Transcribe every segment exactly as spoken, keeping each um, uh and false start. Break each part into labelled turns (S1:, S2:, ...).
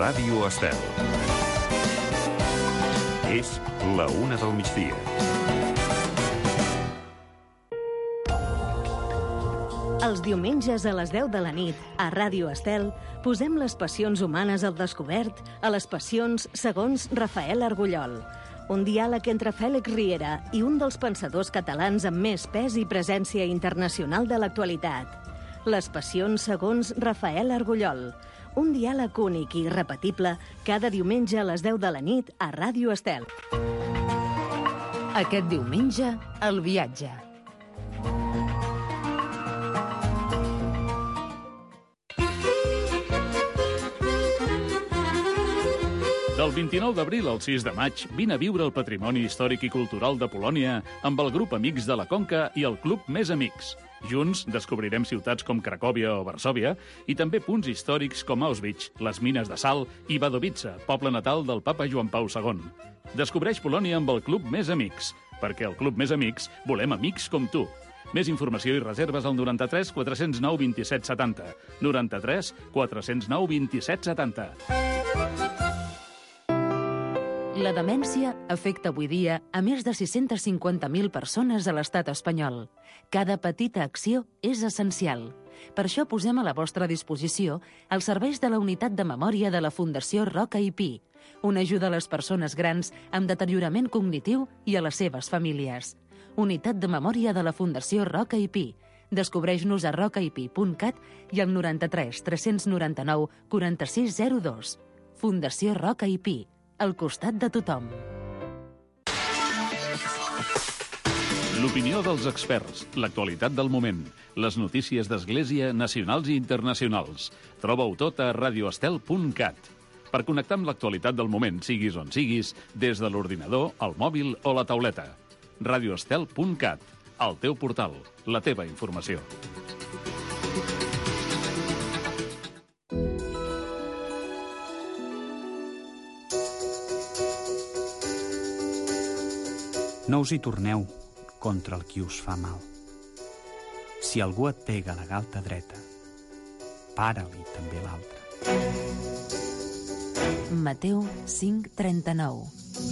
S1: Ràdio Estel. És la una del migdia.
S2: Els diumenges a les deu de la nit, a Ràdio Estel, posem les passions humanes al descobert a les passions segons Rafael Argullol. Un diàleg entre Fèlix Riera i un dels pensadors catalans amb més pes i presència internacional de l'actualitat. Les passions segons Rafael Argullol. Un diàleg únic i irrepetible cada diumenge a les deu de la nit a Ràdio Estel.
S3: Aquest diumenge, El viatge.
S4: Del vint-i-nou d'abril al sis de maig, vine a viure el patrimoni històric i cultural de Polònia amb el grup Amics de la Conca i el Club Més Amics. Junts descobrirem ciutats com Cracòvia o Varsòvia i també punts històrics com Auschwitz, les mines de sal i Wadowice, poble natal del papa Joan Pau segon. Descobreix Polònia amb el Club Més Amics, perquè al Club Més Amics volem amics com tu. Més informació i reserves al noranta-tres quatre cents nou vint-i-set setanta. noranta-tres quatre cents nou vint-i-set setanta.
S3: La demència afecta avui dia a més de sis-cents cinquanta mil persones a l'estat espanyol. Cada petita acció és essencial. Per això posem a la vostra disposició els serveis de la Unitat de Memòria de la Fundació Roca i Pi, una ajuda a les persones grans amb deteriorament cognitiu i a les seves famílies. Unitat de Memòria de la Fundació Roca i Pi. Descobreix-nos a roca i pi punt cat i al noranta-tres tres noranta-nou quaranta-sis zero dos. Fundació Roca i Pi, al costat de tothom.
S4: L'opinió dels experts, l'actualitat del moment, les notícies d'Església nacionals i internacionals. Troba-ho tot a radioestel punt cat. Per connectar amb l'actualitat del moment, siguis on siguis, des de l'ordinador, el mòbil o la tauleta. radioestel punt cat, el teu portal, la teva informació.
S5: No us hi torneu contra el qui us fa mal. Si algú et pega la galta dreta, para-li també l'altra.
S3: Mateu cinc trenta-nou.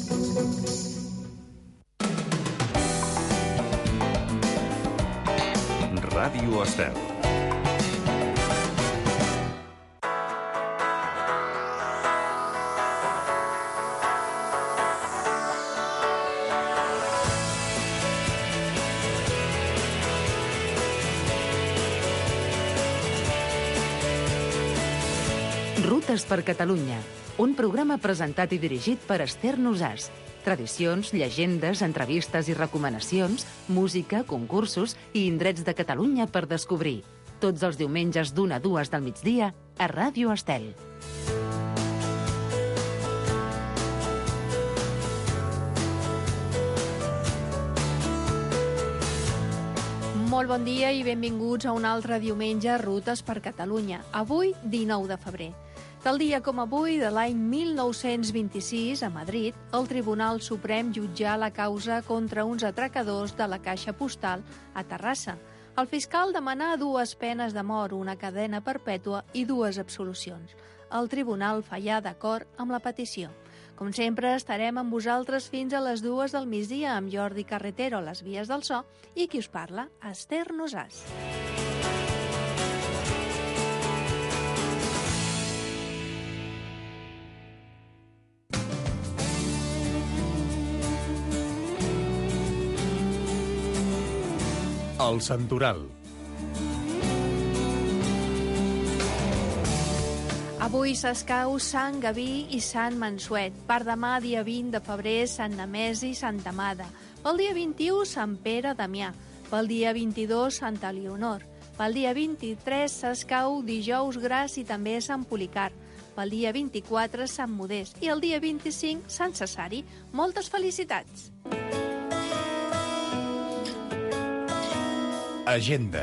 S1: Ràdio Estel.
S3: Rutes per Catalunya, un programa presentat i dirigit per Esther Nosàs. Tradicions, llegendes, entrevistes i recomanacions, música, concursos i indrets de Catalunya per descobrir. Tots els diumenges d'una a dues del migdia a Ràdio Estel.
S6: Molt bon dia i benvinguts a un altre diumenge Rutes per Catalunya. Avui, dinou de febrer. Tal dia com avui, de l'any mil nou-cents vint-i-sis, a Madrid, el Tribunal Suprem jutjà la causa contra uns atracadors de la Caixa Postal a Terrassa. El fiscal demanà dues penes de mort, una cadena perpètua i dues absolucions. El tribunal fallà d'acord amb la petició. Com sempre, estarem amb vosaltres fins a les dues del migdia amb Jordi Carretero a les vies del so i qui us parla, Esther Nosàs.
S7: El Santoral.
S6: Avui s'escau Sant Gaví i Sant Mansuet. Per demà, dia vint de febrer, Sant Nemesi i Santa Amada. Pel dia vint-i-u, Sant Pere Damià. Pel dia vint-i-dos, Santa Elionor. Pel dia vint-i-tres s'escau Dijous Gras i també Sant Policar. Pel dia vint-i-quatre, Sant Modest. I el dia vint-i-cinc, Sant Cesari. Moltes felicitats!
S7: Agenda.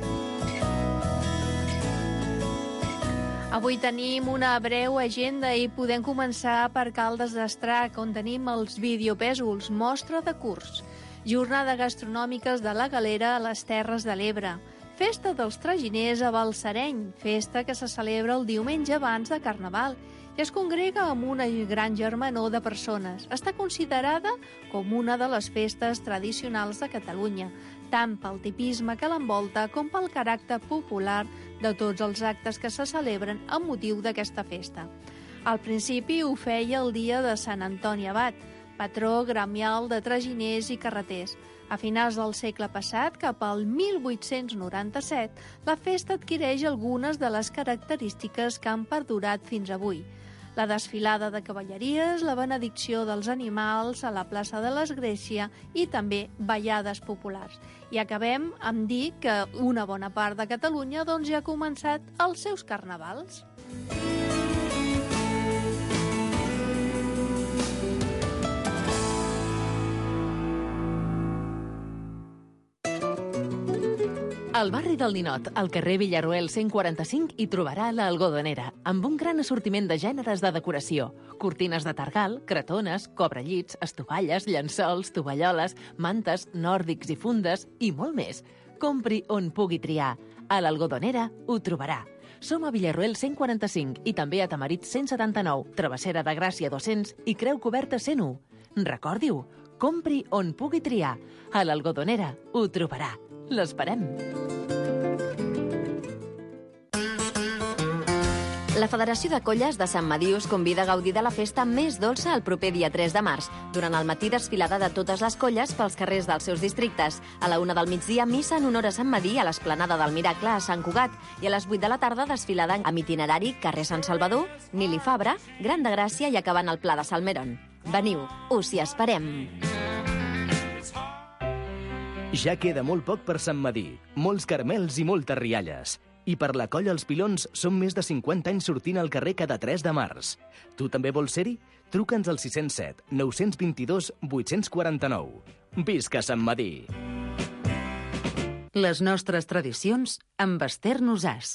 S6: Avui tenim una breu agenda i podem començar per Caldes d'Estrac, on tenim els videopèsols, mostra de curs. Jornada gastronòmiques de la Galera a les Terres de l'Ebre. Festa dels Traginers a Balsareny, festa que se celebra el diumenge abans de Carnaval. i es congrega amb una gran germanor de persones. Està considerada com una de les festes tradicionals de Catalunya, tant pel tipisme que l'envolta com pel caràcter popular de tots els actes que se celebren amb motiu d'aquesta festa. Al principi ho feia el dia de Sant Antoni Abat, patró gremial de traginers i carreters. A finals del segle passat, cap al mil vuit-cents noranta-set, la festa adquireix algunes de les característiques que han perdurat fins avui. La desfilada de cavalleries, la benedicció dels animals a la plaça de l'Església i també ballades populars. I acabem amb dir que una bona part de Catalunya doncs, ja ha començat els seus carnavals.
S3: Al barri del Ninot, al carrer Villarroel cent quaranta-cinc, hi trobarà l'Algodonera, amb un gran assortiment de gèneres de decoració. Cortines de targal, cretones, cobrellits, estovalles, llençols, tovalloles, mantes, nòrdics i fundes i molt més. Compri on pugui triar. A l'Algodonera ho trobarà. Som a Villarroel cent quaranta-cinc i també a Tamarit cent setanta-nou, Travessera de Gràcia dos-cents i Creu Coberta cent u. Recordi-ho, compri on pugui triar. A l'Algodonera ho trobarà. L'esperem.
S7: La Federació de Colles de Sant Medir us convida a gaudir de la festa més dolça el proper dia tres de març. Durant el matí, desfilada de totes les colles pels carrers dels seus districtes. A la una del migdia, missa en honor a Sant Medir a l'Esplanada del Miracle a Sant Cugat. I a les vuit de la tarda, desfilada amb itinerari carrer Sant Salvador, Nili Fabra, Gran de Gràcia i acabant al Pla de Salmeron. Veniu, us hi esperem.
S8: Ja queda molt poc per Sant Medir, molts caramels i moltes rialles. I per la Colla Els Pilons són més de cinquanta anys sortint al carrer cada tres de març. Tu també vols ser-hi? Truca'ns al sis zero set, nou dos dos, vuit quatre nou. Visca Sant Medir!
S3: Les nostres tradicions amb Esther Nosàs.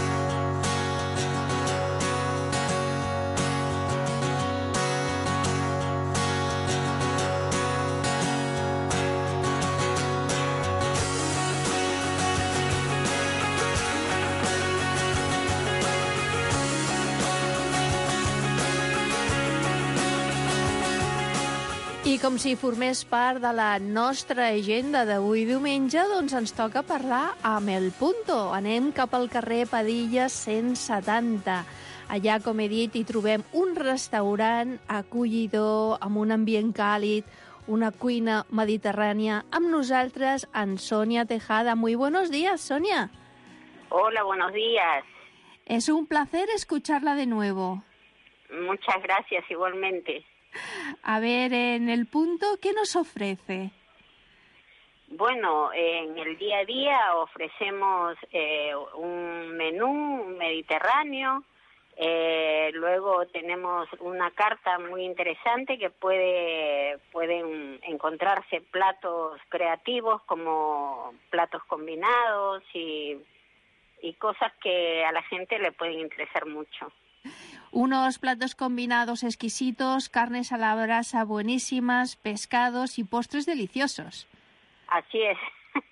S6: I com si formés part de la nostra agenda d'avui diumenge, doncs ens toca parlar amb El Punto. Anem cap al carrer Padilla cent setanta. Allà, com he dit, hi trobem un restaurant acollidor, amb un ambient càlid, una cuina mediterrània. Amb nosaltres, en Sonia Tejada. Muy buenos días, Sonia.
S9: Hola, buenos días.
S6: Es un placer escucharla de nuevo.
S9: Muchas gracias, igualmente.
S6: A ver, en El Punto, ¿qué nos ofrece?
S9: Bueno, en el día a día ofrecemos eh, un menú mediterráneo, eh, luego tenemos una carta muy interesante que puede pueden encontrarse platos creativos como platos combinados y, y cosas que a la gente le pueden interesar mucho.
S6: Unos platos combinados exquisitos, carnes a la brasa buenísimas, pescados y postres deliciosos.
S9: Así es.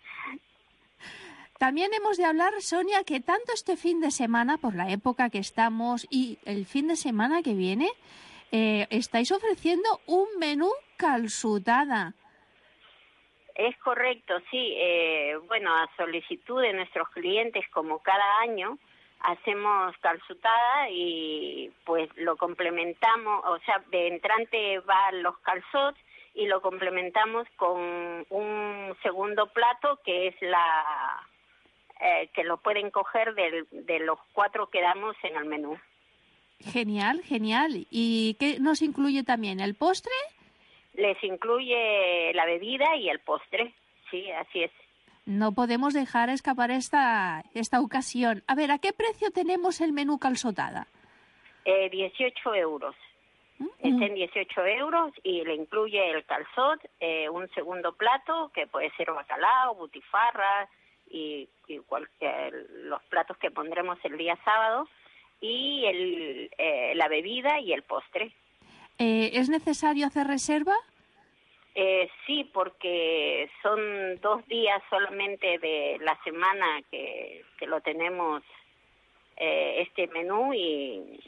S6: También hemos de hablar, Sonia, que tanto este fin de semana, por la época que estamos, y el fin de semana que viene, eh, estáis ofreciendo un menú calçotada.
S9: Es correcto, sí. Eh, bueno, a solicitud de nuestros clientes, como cada año, hacemos calçotada y pues lo complementamos, o sea, de entrante van los calçots y lo complementamos con un segundo plato que es la eh, que lo pueden coger de, de los cuatro que damos en el menú.
S6: Genial, genial. ¿Y qué nos incluye también? ¿El postre?
S9: Les incluye la bebida y el postre, sí, así es.
S6: No podemos dejar escapar esta, esta ocasión. A ver, ¿a qué precio tenemos el menú calçotada?
S9: Eh, dieciocho euros. Mm-hmm. Está en dieciocho euros y le incluye el calçot, eh, un segundo plato que puede ser bacalao, butifarra y, y cualquier, los platos que pondremos el día sábado y el, eh, la bebida y el postre.
S6: Eh, ¿Es necesario hacer reserva?
S9: Eh, sí, porque son dos días solamente de la semana que, que lo tenemos, eh, este menú, y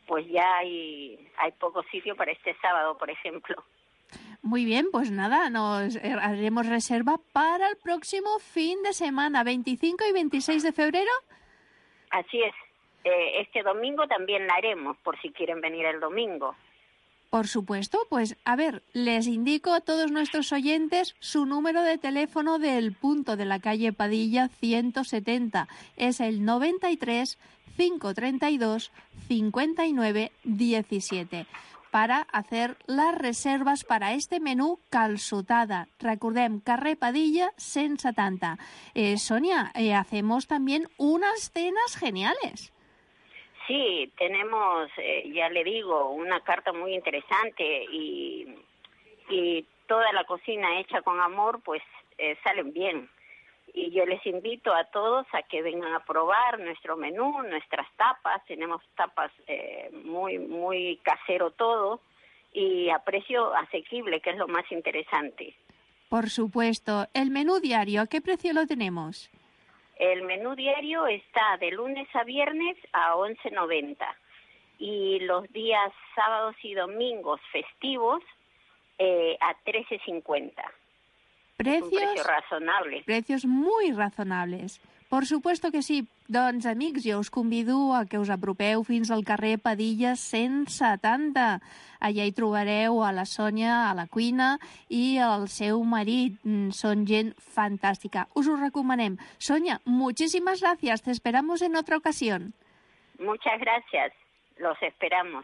S9: pues ya hay, hay poco sitio para este sábado, por ejemplo.
S6: Muy bien, pues nada, nos eh, haremos reserva para el próximo fin de semana, veinticinco y veintiséis de febrero.
S9: Así es. Eh, este domingo también la haremos, por si quieren venir el domingo.
S6: Por supuesto, pues a ver, les indico a todos nuestros oyentes su número de teléfono del punto de la calle Padilla ciento setenta. Es el noventa y tres, cinco treinta y dos, cincuenta y nueve, diecisiete. Para hacer las reservas para este menú calçotada. Recordem, carrer Padilla cent setanta. Eh, Sonia, eh, hacemos también unas cenas geniales.
S9: Sí, tenemos, eh, ya le digo, una carta muy interesante y, y toda la cocina hecha con amor, pues eh, salen bien. Y yo les invito a todos a que vengan a probar nuestro menú, nuestras tapas. Tenemos tapas eh, muy, muy casero todo y a precio asequible, que es lo más interesante.
S6: Por supuesto. ¿El menú diario a qué precio lo tenemos?
S9: El menú diario está de lunes a viernes a once noventa y los días sábados y domingos festivos eh, a trece cincuenta.
S6: Precios,
S9: un precio razonable.
S6: Precios muy razonables. Por supuesto que sí. Doncs, amics, jo us convido a que us apropeu fins al carrer Padilla cent setanta. Allà hi trobareu a la Sònia a la cuina i el seu marit. Són gent fantàstica. Us ho recomanem. Sonia, muchísimas gracias. Te esperamos en otra ocasión.
S9: Muchas gracias. Los esperamos.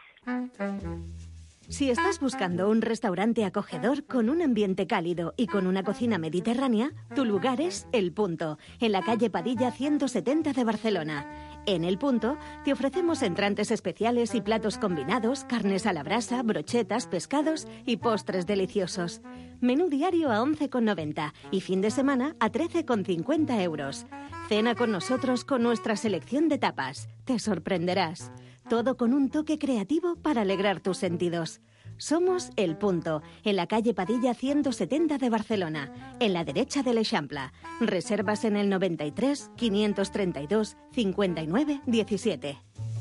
S2: Si estás buscando un restaurante acogedor con un ambiente cálido y con una cocina mediterránea, tu lugar es El Punto, en la calle Padilla ciento setenta de Barcelona. En El Punto te ofrecemos entrantes especiales y platos combinados, carnes a la brasa, brochetas, pescados y postres deliciosos. Menú diario a once con noventa y fin de semana a trece con cincuenta euros. Cena con nosotros con nuestra selección de tapas. Te sorprenderás. Todo con un toque creativo para alegrar tus sentidos. Somos El Punto, en la calle Padilla ciento setenta de Barcelona, en la derecha de l'Eixample. Reservas en el noventa y tres, quinientos treinta y dos, cincuenta y nueve, diecisiete.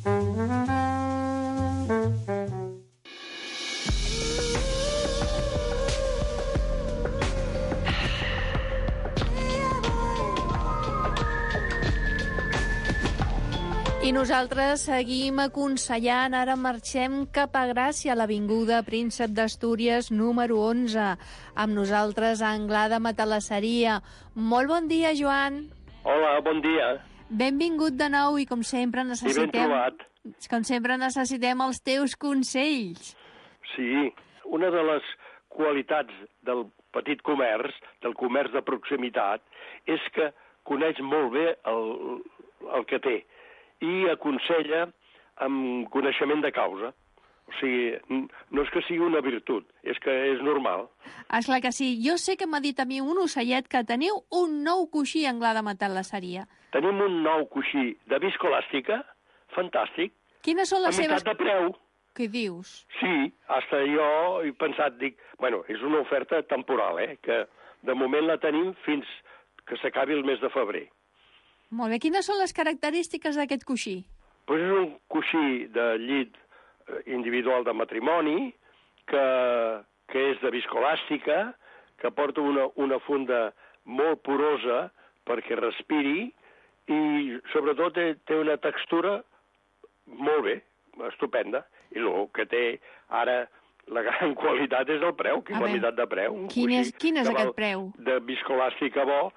S6: I nosaltres seguim aconsellant, ara marxem cap a Gràcia, a l'Avinguda Príncep d'Astúries número onze. Amb nosaltres, a Anglada Matalasseria. Molt bon dia, Joan.
S10: Hola, bon dia.
S6: Benvingut de nou i, com sempre, necessitem...
S10: I ben trobat.
S6: Com sempre, necessitem els teus consells.
S10: Sí, una de les qualitats del petit comerç, del comerç de proximitat, és que coneix molt bé el, el que té i aconsella amb coneixement de causa. O sigui, no és que sigui una virtut, és que és normal.
S6: Esclar que sí. Jo sé que m'ha dit a mi un ocellet que teniu un nou coixí a Anglada Matalasseria.
S10: Tenim un nou coixí de viscolàstica, fantàstic.
S6: Quines són les
S10: seves... A meitat de preu.
S6: Què dius?
S10: Sí, hasta jo he pensat, dic, bueno, és una oferta temporal, eh, que de moment la tenim fins que s'acabi el mes de febrer.
S6: Molt bé. Quines són les característiques d'aquest coixí?
S10: Pues és un coixí de llit individual de matrimoni, que, que és de viscolàstica, que porta una, una funda molt porosa perquè respiri i sobretot té, té una textura molt bé, estupenda. I el que té ara la gran qualitat és el preu, que és la meitat de preu.
S6: Quin és, quin és aquest preu?
S10: De viscolàstica bo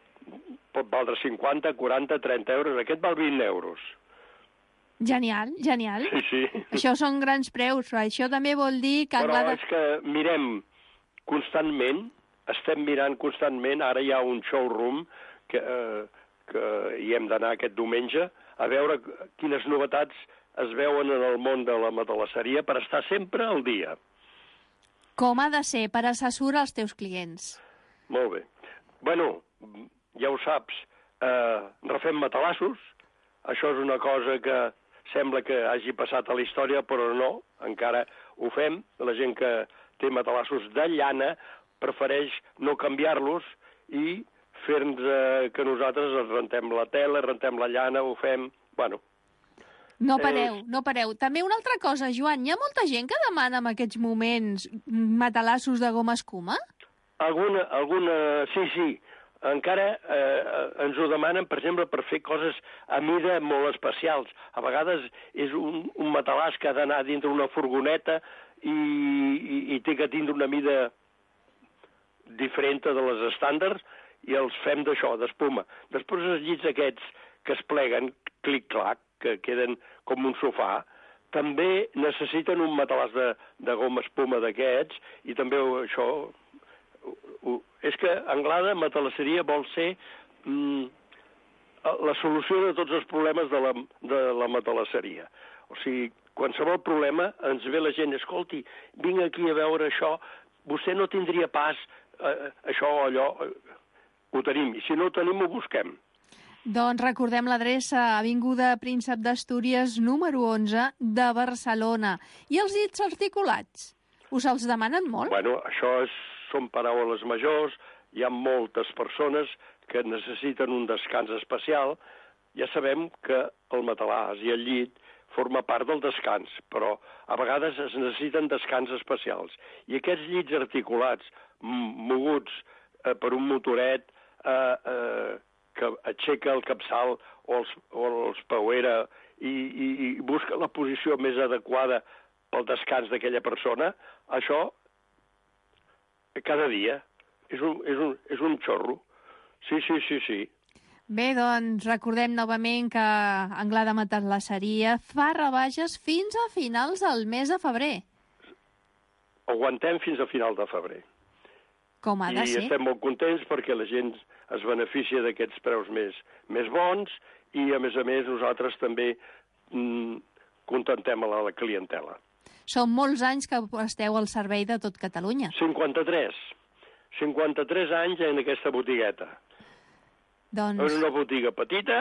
S10: pot valdre cinquanta, quaranta, trenta euros. Aquest val vint euros.
S6: Genial, genial.
S10: Sí, sí.
S6: Això són grans preus. Això també vol dir que...
S10: Però
S6: Anglada...
S10: és que mirem constantment, estem mirant constantment, ara hi ha un showroom que, eh, que hi hem d'anar aquest diumenge a veure quines novetats es veuen en el món de la matalasseria per estar sempre al dia.
S6: Com ha de ser per assessorar els teus clients?
S10: Molt bé. Bueno, ja ho saps, eh, refem matalassos. Això és una cosa que sembla que hagi passat a la història, però no, encara ho fem. La gent que té matalassos de llana prefereix no canviar-los i fer-nos eh, que nosaltres rentem la tela, rentem la llana, ho fem... Bueno,
S6: No pareu, no pareu. També una altra cosa, Joan, hi ha molta gent que demana en aquests moments matalassos de goma escuma?
S10: Alguna, alguna, sí, sí. Encara eh, ens ho demanen, per exemple, per fer coses a mida molt especials. A vegades és un, un matalàs que ha d'anar dintre una furgoneta i, i, i té que tindre una mida diferent de les estàndards i els fem d'això, d'espuma. Després els llits aquests que es pleguen, clic-clac, que queden com un sofà, també necessiten un matalàs de, de goma espuma d'aquests i també això... És que Anglada Matalasseria vol ser mm, la solució de tots els problemes de la, de la matalasseria. O sigui, qualsevol problema ens ve la gent, escolti, vinc aquí a veure això, vostè no tindria pas eh, això o allò, ho tenim, i si no ho tenim ho busquem.
S6: Doncs recordem l'adreça, Avinguda Príncep d'Astúries, número onze, de Barcelona. I els llits articulats? Us els demanen molt?
S10: Bueno, això és, són paraules majors, hi ha moltes persones que necessiten un descans especial. Ja sabem que el matalàs i el llit forma part del descans, però a vegades es necessiten descans especials. I aquests llits articulats, moguts eh, per un motoret eh, eh, que aixeca el capçal o els, o els pauera i, i, i busca la posició més adequada pel descans d'aquella persona, això cada dia és un, és un, és un xorro. Sí, sí, sí, sí.
S6: Bé, doncs recordem novament que Anglada Matalasseria fa rebaixes fins a finals del mes de febrer.
S10: Aguantem fins a final de febrer.
S6: Com ha de
S10: I
S6: ser.
S10: I estem molt contents perquè la gent es beneficia d'aquests preus més, més bons i, a més a més, nosaltres també mm, contentem a la, la clientela.
S6: Són molts anys que esteu al servei de tot Catalunya.
S10: cinquanta-tres. cinquanta-tres anys en aquesta botigueta.
S6: Doncs...
S10: És una botiga petita,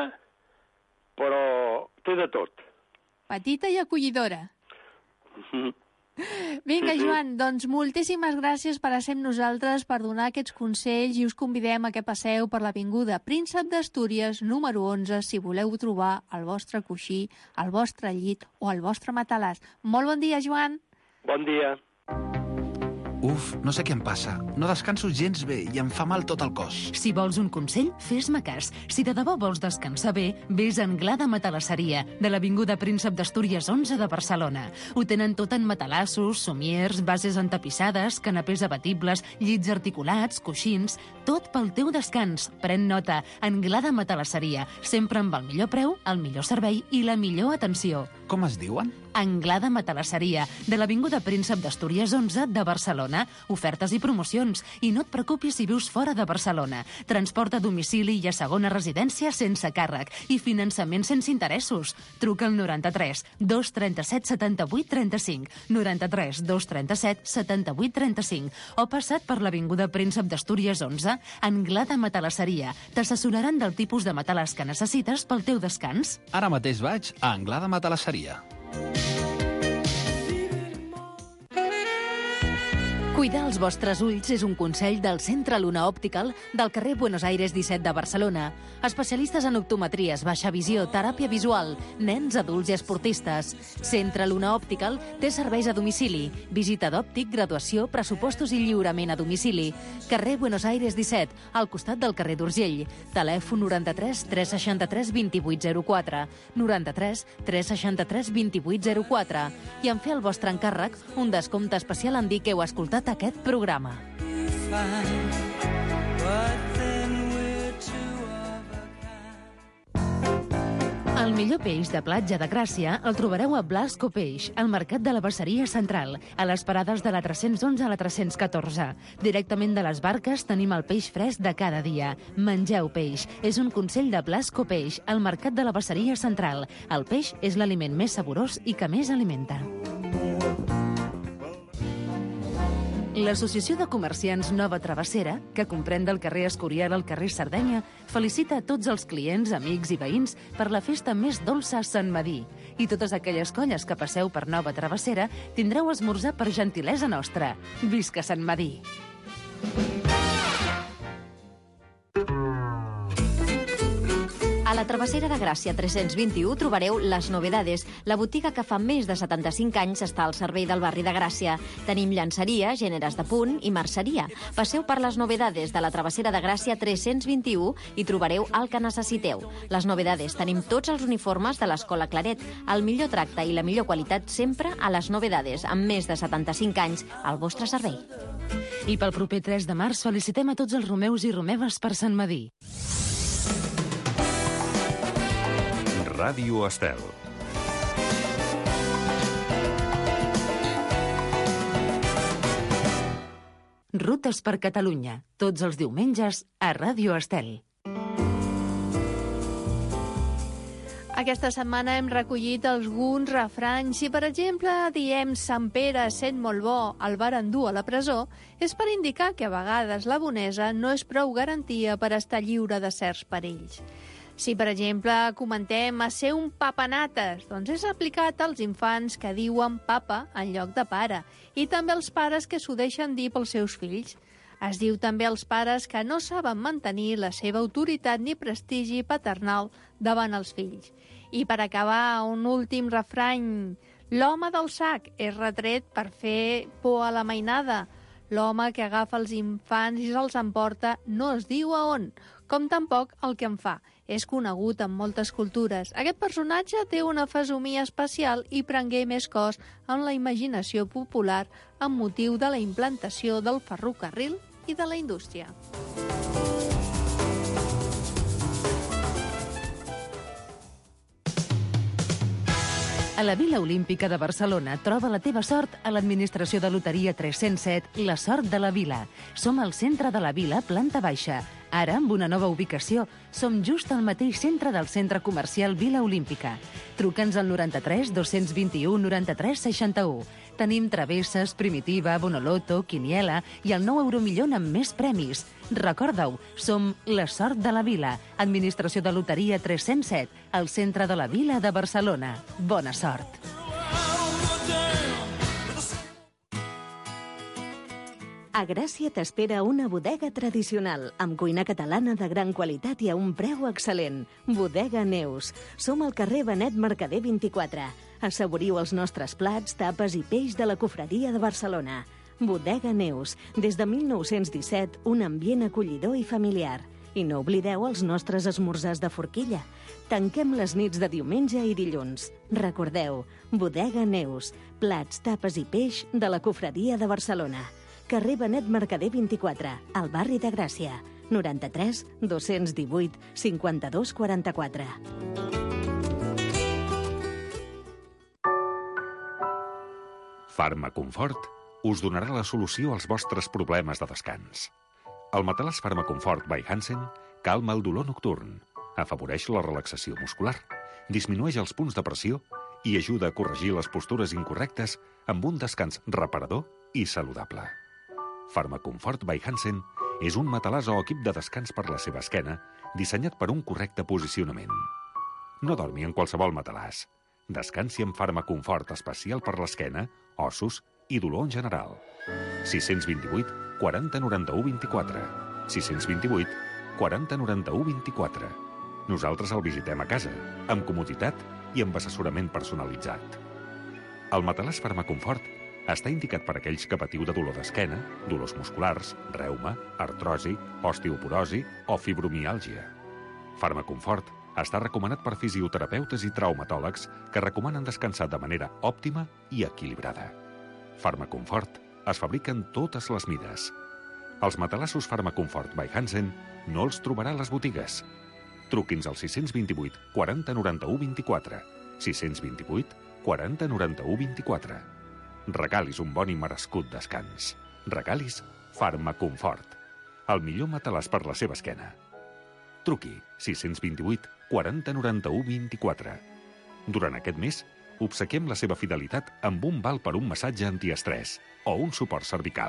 S10: però té de tot.
S6: Petita i acollidora.
S10: Mm-hmm.
S6: Vinga, Joan, doncs moltíssimes gràcies per ser amb nosaltres, per donar aquests consells i us convidem a que passeu per l'Avinguda Príncep d'Astúries, número onze, si voleu trobar el vostre coixí, el vostre llit o el vostre matalàs. Molt bon dia, Joan.
S10: Bon dia.
S11: Uf, no sé què em passa. No descanso gens bé i em fa mal tot el cos.
S3: Si vols un consell, fes-me cas. Si de debò vols descansar bé, vés a Anglada Matalasseria, de l'Avinguda Príncep d'Astúries onze de Barcelona. Ho tenen tot en matalassos, somiers, bases entapissades, canapés abatibles, llits articulats, coixins... Tot pel teu descans. Pren nota. Anglada Matalasseria. Sempre amb el millor preu, el millor servei i la millor atenció.
S11: Com es diuen?
S3: Anglada Matalasseria, de l'Avinguda Príncep d'Astúries onze de Barcelona. Ofertes i promocions. I no et preocupis si vius fora de Barcelona. Transport a domicili i a segona residència sense càrrec. I finançament sense interessos. Truca al noranta-tres dos trenta-set setanta-vuit trenta-cinc, noranta-tres dos trenta-set setanta-vuit trenta-cinc, o passat per l'Avinguda Príncep d'Astúries onze, Anglada Matalasseria. T'assessoraran del tipus de matalàs que necessites pel teu descans.
S11: Ara mateix vaig a Anglada Matalasseria.
S2: Cuidar els vostres ulls és un consell del Centre Luna Optical del carrer Buenos Aires disset de Barcelona. Especialistes en optometries, baixa visió, teràpia visual, nens, adults i esportistes. Centre Luna Optical té serveis a domicili, visita d'òptic, graduació, pressupostos i lliurament a domicili. Carrer Buenos Aires disset, al costat del carrer d'Urgell. Telèfon noranta-tres tres seixanta-tres vint-i-vuit zero quatre, noranta-tres tres seixanta-tres vint-i-vuit zero quatre. I en fer el vostre encàrrec, un descompte especial en dir que heu escoltat aquest programa. El millor peix de platja de Gràcia el trobareu a Blasco Peix, al Mercat de la Basseria Central, a les parades de la tres-cents onze a la tres-cents catorze. Directament de les barques tenim el peix fresc de cada dia. Mengeu peix. És un consell de Blasco Peix, al Mercat de la Basseria Central. El peix és l'aliment més saborós i que més alimenta. L'Associació de Comerciants Nova Travessera, que comprèn del carrer Escorial al carrer Sardenya, felicita a tots els clients, amics i veïns per la festa més dolça a Sant Medir. I totes aquelles colles que passeu per Nova Travessera tindreu esmorzar per gentilesa nostra. Visca Sant Medir!
S7: A la Travessera de Gràcia tres-cents vint-i-u trobareu Les Novedades, la botiga que fa més de setanta-cinc anys està al servei del barri de Gràcia. Tenim llançeria, gèneres de punt i merceria. Passeu per Les Novedades de la Travessera de Gràcia tres-cents vint-i-u i trobareu el que necessiteu. Les Novedades, tenim tots els uniformes de l'Escola Claret. El millor tracte i la millor qualitat sempre a Les Novedades, amb més de setanta-cinc anys al vostre servei.
S3: I pel proper tres de març felicitem a tots els romeus i romeves per Sant Madí.
S1: Ràdio Estel.
S3: Rutes per Catalunya, tots els diumenges a Ràdio Estel.
S6: Aquesta setmana hem recollit alguns refranys. Si, per exemple, diem Sant Pere, sent molt bo, el varen dur a la presó, és per indicar que a vegades la bonesa no és prou garantia per estar lliure de certs perills. Si, per exemple, comentem a ser un papanates, doncs és aplicat als infants que diuen papa en lloc de pare, i també als pares que s'ho deixen dir pels seus fills. Es diu també als pares que no saben mantenir la seva autoritat ni prestigi paternal davant els fills. I per acabar, un últim refrany. L'home del sac és retret per fer por a la mainada. L'home que agafa els infants i se'ls emporta no es diu a on, com tampoc el que en fa. És conegut en moltes cultures. Aquest personatge té una fesomia especial i prengué més cos en la imaginació popular amb motiu de la implantació del ferrocarril i de la indústria.
S3: A la Vila Olímpica de Barcelona troba la teva sort a l'administració de loteria tres-cents set, la sort de la Vila. Som al centre de la Vila, planta baixa. Ara, amb una nova ubicació, som just al mateix centre del centre comercial Vila Olímpica. Truca'ns al noranta-tres dos-cents vint-i-u noranta-tres seixanta-u. Tenim travesses, primitiva, bonoloto, quiniela i el nou euromillón amb més premis. Recorda-ho, som la sort de la Vila, administració de loteria tres-cents set, al centre de la Vila de Barcelona. Bona sort!
S2: A Gràcia t'espera una bodega tradicional, amb cuina catalana de gran qualitat i a un preu excel·lent. Bodega Neus. Som al carrer Benet Mercader vint-i-quatre. Assaboriu els nostres plats, tapes i peix de la Cofreria de Barcelona. Bodega Neus. Des de mil nou-cents disset, un ambient acollidor i familiar. I no oblideu els nostres esmorzars de forquilla. Tanquem les nits de diumenge i dilluns. Recordeu, Bodega Neus. Plats, tapes i peix de la Cofreria de Barcelona. Carrer Benet Mercader vint-i-quatre, al barri de Gràcia. noranta-tres dos-cents divuit cinquanta-dos quaranta-quatre.
S1: Farmaconfort us donarà la solució als vostres problemes de descans. El matalàs Farmaconfort by Hansen calma el dolor nocturn, afavoreix la relaxació muscular, disminueix els punts de pressió i ajuda a corregir les postures incorrectes amb un descans reparador i saludable. Farmaconfort by Hansen és un matalàs o equip de descans per la seva esquena dissenyat per un correcte posicionament. No dormi en qualsevol matalàs. Descansi amb Farmaconfort especial per l'esquena, ossos i dolor en general. sis dos vuit quaranta noranta-u vint-i-quatre. sis dos vuit quaranta noranta-u vint-i-quatre. Nosaltres el visitem a casa, amb comoditat i amb assessorament personalitzat. El matalàs Farmaconfort està indicat per aquells que patiu de dolor d'esquena, dolors musculars, reuma, artrosi, osteoporosi o fibromiàlgia. Farmaconfort està recomanat per fisioterapeutes i traumatòlegs que recomanen descansar de manera òptima i equilibrada. Farmaconfort es fabrica en totes les mides. Els matalassos Farmaconfort by Hansen no els trobarà a les botigues. Truqui'ns al sis dos vuit quaranta noranta-u vint-i-quatre, sis dos vuit quaranta noranta-u vint-i-quatre. Regalis un bon i merescut descans. Regalis Farmaconfort, el millor matalàs per la seva esquena. Truqui sis dos vuit quaranta noranta-u vint-i-quatre. Durant aquest mes, obsequiem la seva fidelitat amb un val per un massatge antiestrès o un suport cervical.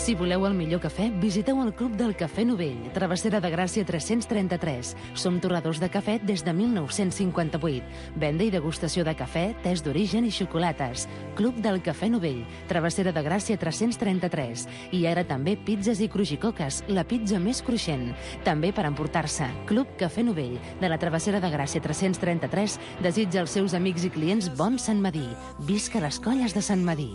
S3: Si voleu el millor cafè, visiteu el Club del Cafè Novell, Travessera de Gràcia tres-cents trenta-tres. Som torradors de cafè des de mil nou-cents cinquanta-vuit. Venda i degustació de cafè, tés d'origen i xocolates. Club del Cafè Novell, Travessera de Gràcia tres-cents trenta-tres. I ara també pizzas i crujicoques, la pizza més cruixent. També per emportar-se. Club Cafè Novell, de la Travessera de Gràcia tres-cents trenta-tres, desitja als seus amics i clients bon Sant Madí. Visca les colles de Sant Madí.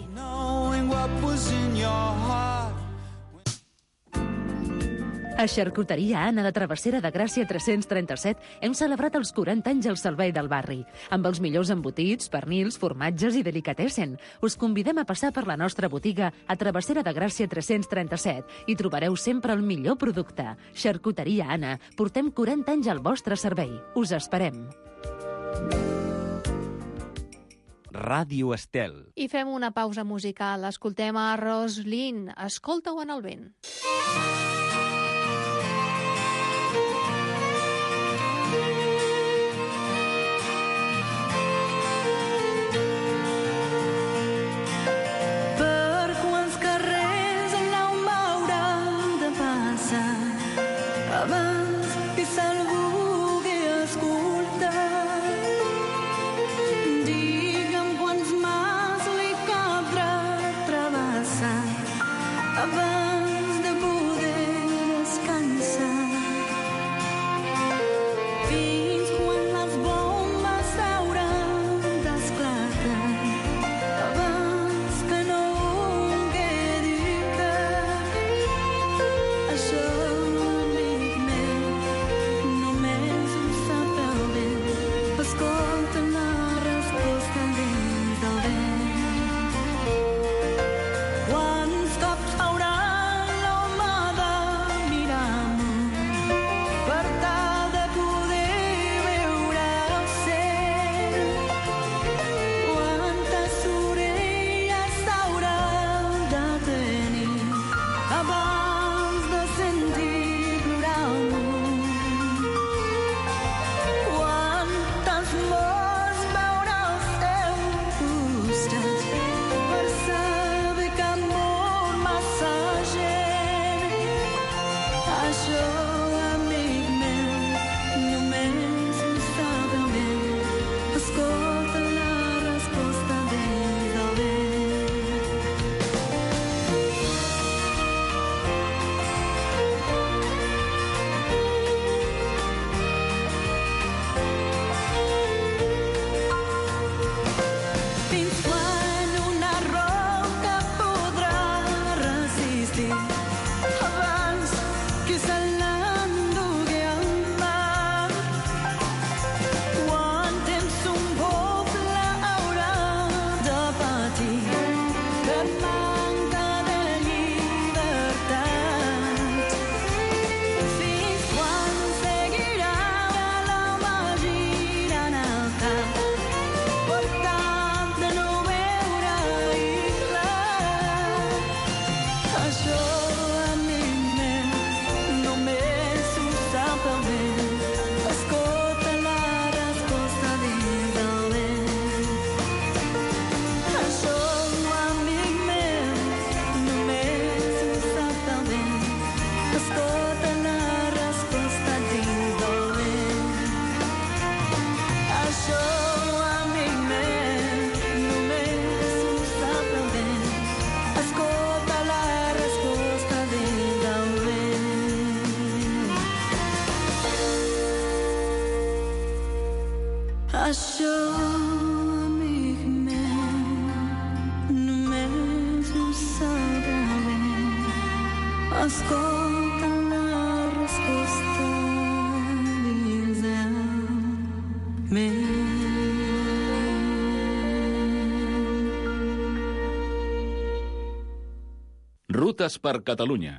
S3: A Xarcuteria Anna de Travessera de Gràcia tres-cents trenta-set hem celebrat els quaranta anys al servei del barri, amb els millors embotits, pernils, formatges i delicatessen. Us convidem a passar per la nostra botiga a Travessera de Gràcia tres-cents trenta-set i trobareu sempre el millor producte. Xarcuteria Anna, portem quaranta anys al vostre servei. Us esperem.
S12: Ràdio Estel.
S6: I fem una pausa musical. Escoltem a Roslyn. Escolta-ho en el vent.
S13: Abans que s'algú que escolta, digue'm quants mars li caldrà travessar abans de poder descansar. Fins quan les bombes s'hauran d'esclatar, abans que no quedi cap. Això escolta la resposta dins del vent. Quants cops haurà l'home de mirar amunt per tal de poder veure el cel? Quantes orelles haurà de tenir abans de sentir plorar el món? Molts veure al seu costat per saber que han mort massa gent. Això, amic meu, només ho sap el vent. Escolta la resposta dins del vent. Fins quan una roca podrà resistir abans que se l'endugui el mar? Quant temps un poble haurà de patir per manca de llibertat? Fins quan seguirà l'home girant el cap per tal de no veure-hi clar? Això, amic meu, només ho sap el vent. Escolta la resposta dins del vent. Això, amic meu, només ho sap el vent. Escolta la resposta dins del vent. Això, amic meu, només ho sap el vent. Escolta la resposta dins del vent. Això, amic meu, només ho sap el vent. Escolta la resposta dins del vent.
S4: Rutes per Catalunya.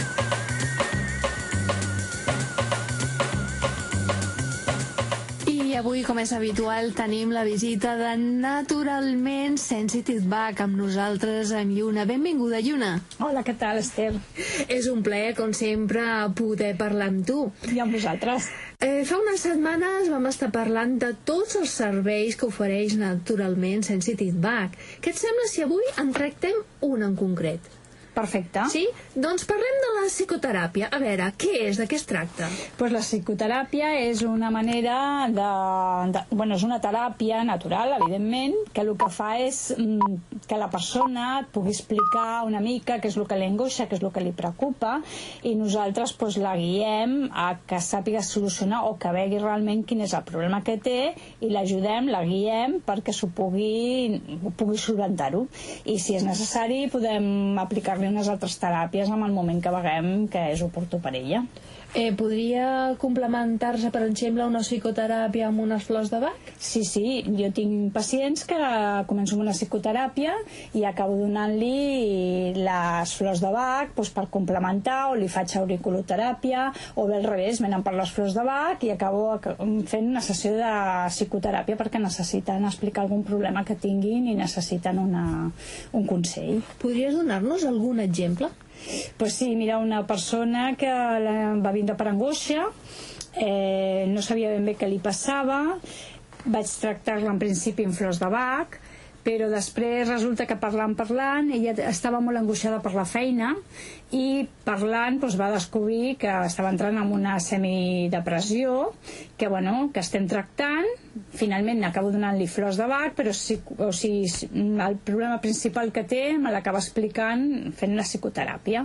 S6: I I avui, com és habitual, tenim la visita de Naturalment Sensitive Back amb nosaltres, amb Lluna. Benvinguda, Lluna.
S14: Hola, què tal, Esther?
S6: És un plaer, com sempre, poder parlar amb tu.
S14: I amb vosaltres.
S6: Eh, fa unes setmanes vam estar parlant de tots els serveis que ofereix Naturalment Sensitive Back. Què et sembla si avui en tractem un en concret?
S14: Perfecte.
S6: Sí? Doncs parlem de la psicoteràpia. A veure, què és? De què es tracta?
S14: Pues la psicoteràpia és una manera de, de... Bueno, és una teràpia natural, evidentment, que el que fa és mm, que la persona et pugui explicar una mica què és el que li angoixa, què és el que li preocupa, i nosaltres pues, la guiem a que sàpiga solucionar o que vegi realment quin és el problema que té i l'ajudem, la guiem perquè s'ho pugui, pugui solucionar-ho. I si és necessari podem aplicar unes altres teràpies en el moment que veiem que és oportú per ella.
S6: Eh, podria complementar-se, per exemple, una psicoteràpia amb unes flors de Bach?
S14: Sí, sí. Jo tinc pacients que començo amb una psicoteràpia i acabo donant-li les flors de Bach doncs, per complementar, o li faig auriculoteràpia, o bé al revés, venen per les flors de Bach i acabo fent una sessió de psicoteràpia perquè necessiten explicar algun problema que tinguin i necessiten una, un consell.
S6: Podries donar-nos algun exemple?
S14: Pues sí, mira, una persona que va vindre per angoixa, eh, no sabia ben bé què li passava, vaig tractar-la en principi amb flors de Bach, però després resulta que parlant, parlant, ella estava molt angoixada per la feina i parlant doncs, va descobrir que estava entrant en una semidepressió que, bueno, que estem tractant. Finalment acabo donant-li flors de Bach, però sí, o sigui, el problema principal que té me l'acaba explicant fent la psicoteràpia.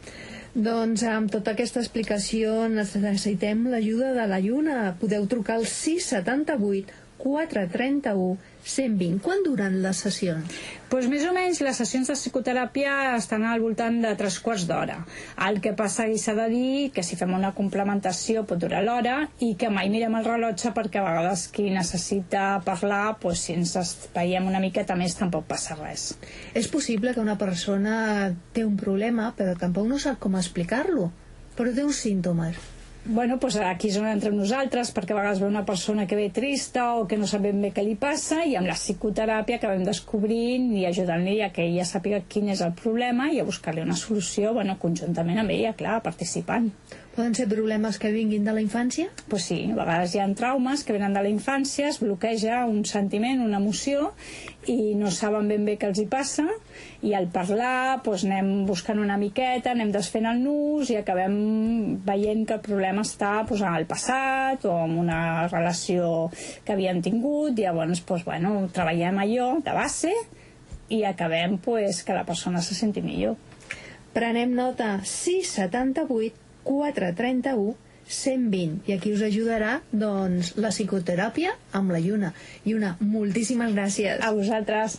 S6: Doncs amb tota aquesta explicació necessitem l'ajuda de la Lluna. Podeu trucar al sis setanta vuit quatre trenta u cent vint. Quan duren les sessions?
S14: Pues més o menys les sessions de psicoteràpia estan al voltant de tres quarts d'hora. El que passa i s'ha de dir que si fem una complementació pot durar l'hora i que mai mirem el rellotge perquè a vegades qui necessita parlar, pues, si ens veiem una miqueta més tampoc passa res.
S6: És possible que una persona té un problema però tampoc no sap com explicar-lo, però té uns símptomes.
S14: Bueno, pues aquí és on entrem nosaltres, perquè a vegades ve una persona que ve trista o que no sap ben bé què li passa, i amb la psicoteràpia acabem descobrint i ajudant-li a que ella sàpiga quin és el problema i a buscar-li una solució, bueno, conjuntament amb ella, clar, participant.
S6: Poden ser problemes que vinguin de la infància?
S14: Pues sí, a vegades hi ha traumes que venen de la infància, es bloqueja un sentiment, una emoció, i no saben ben bé què els hi passa, i al parlar pues, anem buscant una miqueta, anem desfent el nus i acabem veient que el problema està pues, en el passat o en una relació que havíem tingut. Llavors pues, bueno, treballem allò de base i acabem pues, que la persona se senti millor.
S6: Prenem nota: sis setanta vuit quatre trenta u cent vint, i aquí us ajudarà doncs la psicoteràpia amb la Lluna. Lluna, moltíssimes gràcies.
S14: A vosaltres.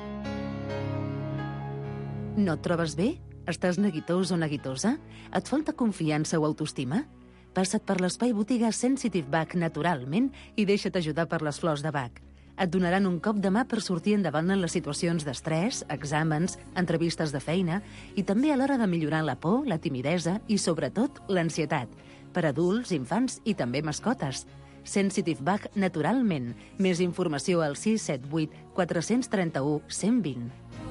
S3: No et trobes bé? Estàs neguitós o neguitosa? Et falta confiança o autoestima? Passa't per l'espai botiga Sensitive Back Naturalment i deixa't ajudar per les flors de Bach. Et donaran un cop de mà per sortir endavant en les situacions d'estrès, exàmens, entrevistes de feina i també a l'hora de millorar la por, la timidesa i, sobretot, l'ansietat. Per adults, infants i també mascotes. Sensitive Back Naturalment. Més informació al sis set vuit quatre tres u cent vint.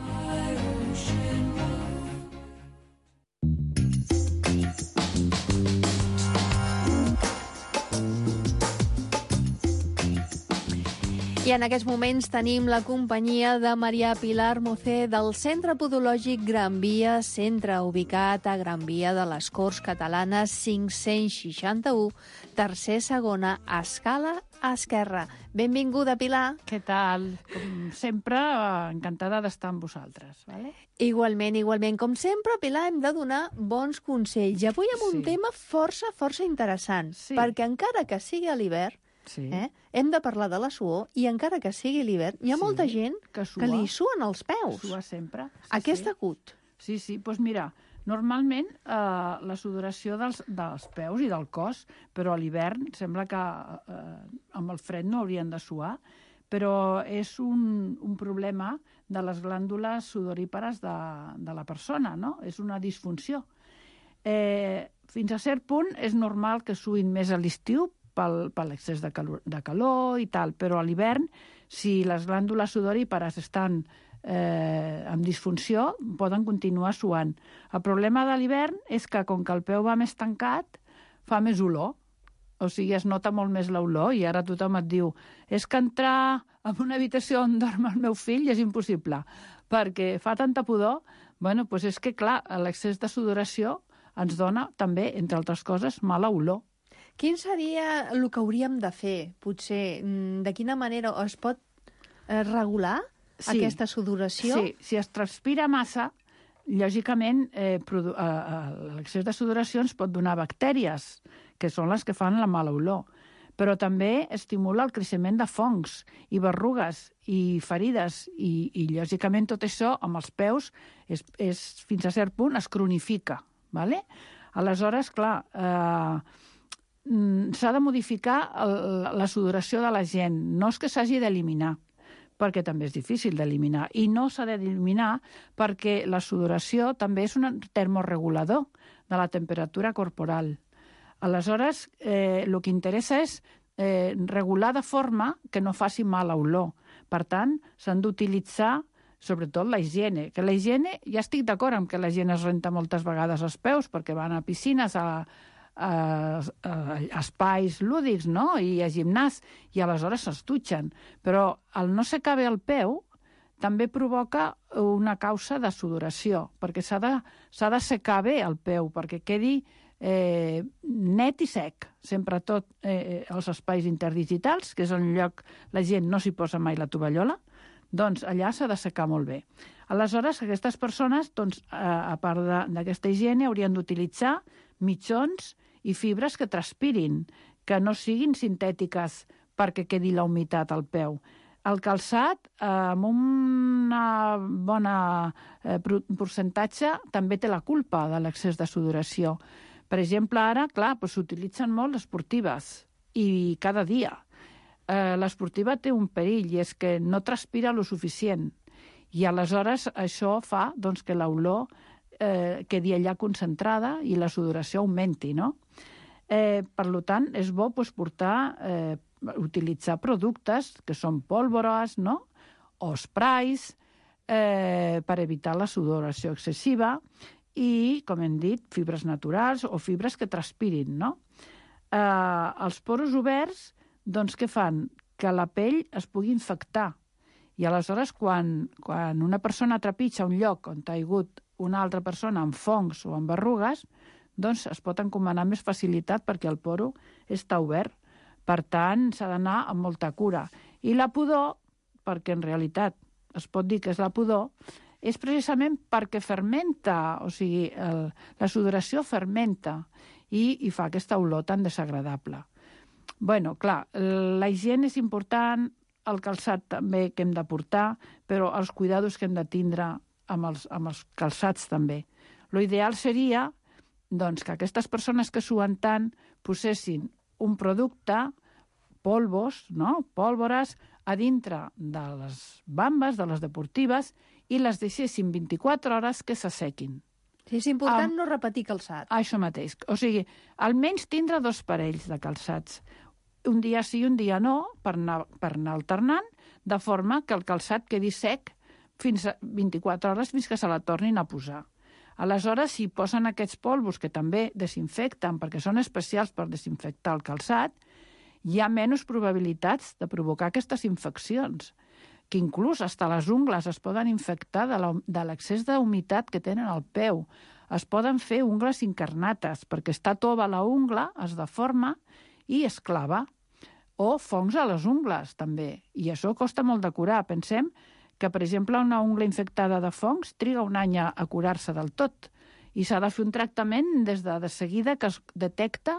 S6: I en aquests moments tenim la companyia de Maria Pilar Mocé del Centre Podològic Gran Via, centre ubicat a Gran Via de les Corts Catalanes cinc-cents seixanta-u, tercer segona, escala esquerra. Benvinguda, Pilar.
S15: Què tal? Com sempre, encantada d'estar amb vosaltres. Vale?
S6: Igualment, igualment. Com sempre, Pilar, hem de donar bons consells. Avui amb un sí. tema força, força interessant, sí. perquè encara que sigui a l'hivern, sí. eh, hem de parlar de la suor, i encara que sigui l'hivern, hi ha sí. molta gent que, que li suen els peus.
S15: Sua sempre. Sí,
S6: a què és
S15: sí.
S6: degut?
S15: Sí, sí. Doncs pues mira, normalment eh, la sudoració dels, dels peus i del cos, però a l'hivern sembla que eh, amb el fred no haurien de suar, però és un, un problema de les glàndules sudorípares de, de la persona, no? És una disfunció. Eh, fins a cert punt és normal que suïn més a l'estiu pel, per l'excés de calor, de calor i tal, però a l'hivern, si les glàndules sudorípares estan eh, en disfunció, poden continuar suant. El problema de l'hivern és que, com que el peu va més tancat, fa més olor. O sigui, es nota molt més l'olor i ara tothom et diu és que entrar en una habitació on dorm el meu fill és impossible, perquè fa tanta pudor. Bueno, doncs és que, clar, l'excés de sudoració ens dona també, entre altres coses, mala olor.
S6: Quin seria el que hauríem de fer, potser? De quina manera es pot eh, regular sí. aquesta sudoració?
S15: Sí, si es transpira massa, lògicament eh, produ- eh, l'excés de sudoració ens pot donar bactèries, que són les que fan la mala olor. Però també estimula el creixement de fongs i berrugues i ferides i, i lògicament, tot això amb els peus és, és, fins a cert punt es cronifica. Vale? Aleshores, clar, eh, s'ha de modificar el, la sudoració de la gent. No és que s'hagi d'eliminar, perquè també és difícil d'eliminar. I no s'ha d'eliminar perquè la sudoració també és un termoregulador de la temperatura corporal. Aleshores, eh, el que interessa és eh, regular de forma que no faci mala olor. Per tant, s'han d'utilitzar sobretot la higiene. Que la higiene, ja estic d'acord amb que la gent es renta moltes vegades els peus perquè van a piscines, a, a, a, a espais lúdics, no? I a gimnàs, i aleshores es dutxen. Però el no secar bé el peu també provoca una causa de sudoració, perquè s'ha de, s'ha de secar bé el peu, perquè quedi Eh, net i sec, sempre tot eh, els espais interdigitals, que és on lloc la gent no s'hi posa mai la tovallola, doncs allà s'ha de secar molt bé. Aleshores, aquestes persones, doncs, a, a part d'aquesta higiene, haurien d'utilitzar mitjons i fibres que transpirin, que no siguin sintètiques perquè quedi la humitat al peu. El calçat, eh, amb un bon eh, percentatge, també té la culpa de l'excés de sudoració. Per exemple, ara, clar, doncs, s'utilitzen molt les esportives i cada dia. Eh, l'esportiva té un perill i és que no transpira lo suficient i aleshores això fa doncs, que l'olor eh, quedi allà concentrada i la sudoració augmenti, no? Eh, per tant, és bo doncs, portar, eh, utilitzar productes que són pólvores, no? O sprays eh, per evitar la sudoració excessiva i, com hem dit, fibres naturals o fibres que transpirin, no? Eh, els poros oberts, doncs, què fan? Que la pell es pugui infectar. I aleshores, quan, quan una persona trepitja un lloc on ha hagut una altra persona amb fongs o amb berrugues, doncs es pot encomanar més facilitat perquè el poro està obert. Per tant, s'ha d'anar amb molta cura. I la pudor, perquè en realitat es pot dir que és la pudor, és precisament perquè fermenta, o sigui, el, la sudoració fermenta i, i fa aquesta olor tan desagradable. Bueno, clar, la higiene és important, el calçat també que hem de portar, però els cuidados que hem de tindre amb els, amb els calçats també. Lo ideal seria doncs, que aquestes persones que suen tant posessin un producte, polvos, no? pólvores, a dintre de les bambes, de les deportives, i les deixessin vint-i-quatre hores que s'assequin.
S6: Sí, és important um, no repetir calçat.
S15: Això mateix. O sigui, almenys tindre dos parells de calçats. Un dia sí i un dia no, per anar, per anar alternant, de forma que el calçat quedi sec fins a vint-i-quatre hores fins que se la tornin a posar. Aleshores, si posen aquests polvos, que també desinfecten, perquè són especials per desinfectar el calçat, hi ha menys probabilitats de provocar aquestes infeccions, que inclús fins les ungles es poden infectar de l'excés d'humitat que tenen al peu. Es poden fer ungles incarnates, perquè està tova la ungla, es deforma i es clava. O fongs a les ungles, també. I això costa molt de curar. Pensem que, per exemple, una ungla infectada de fongs triga un any a curar-se del tot. I s'ha de fer un tractament des de, de seguida que es detecta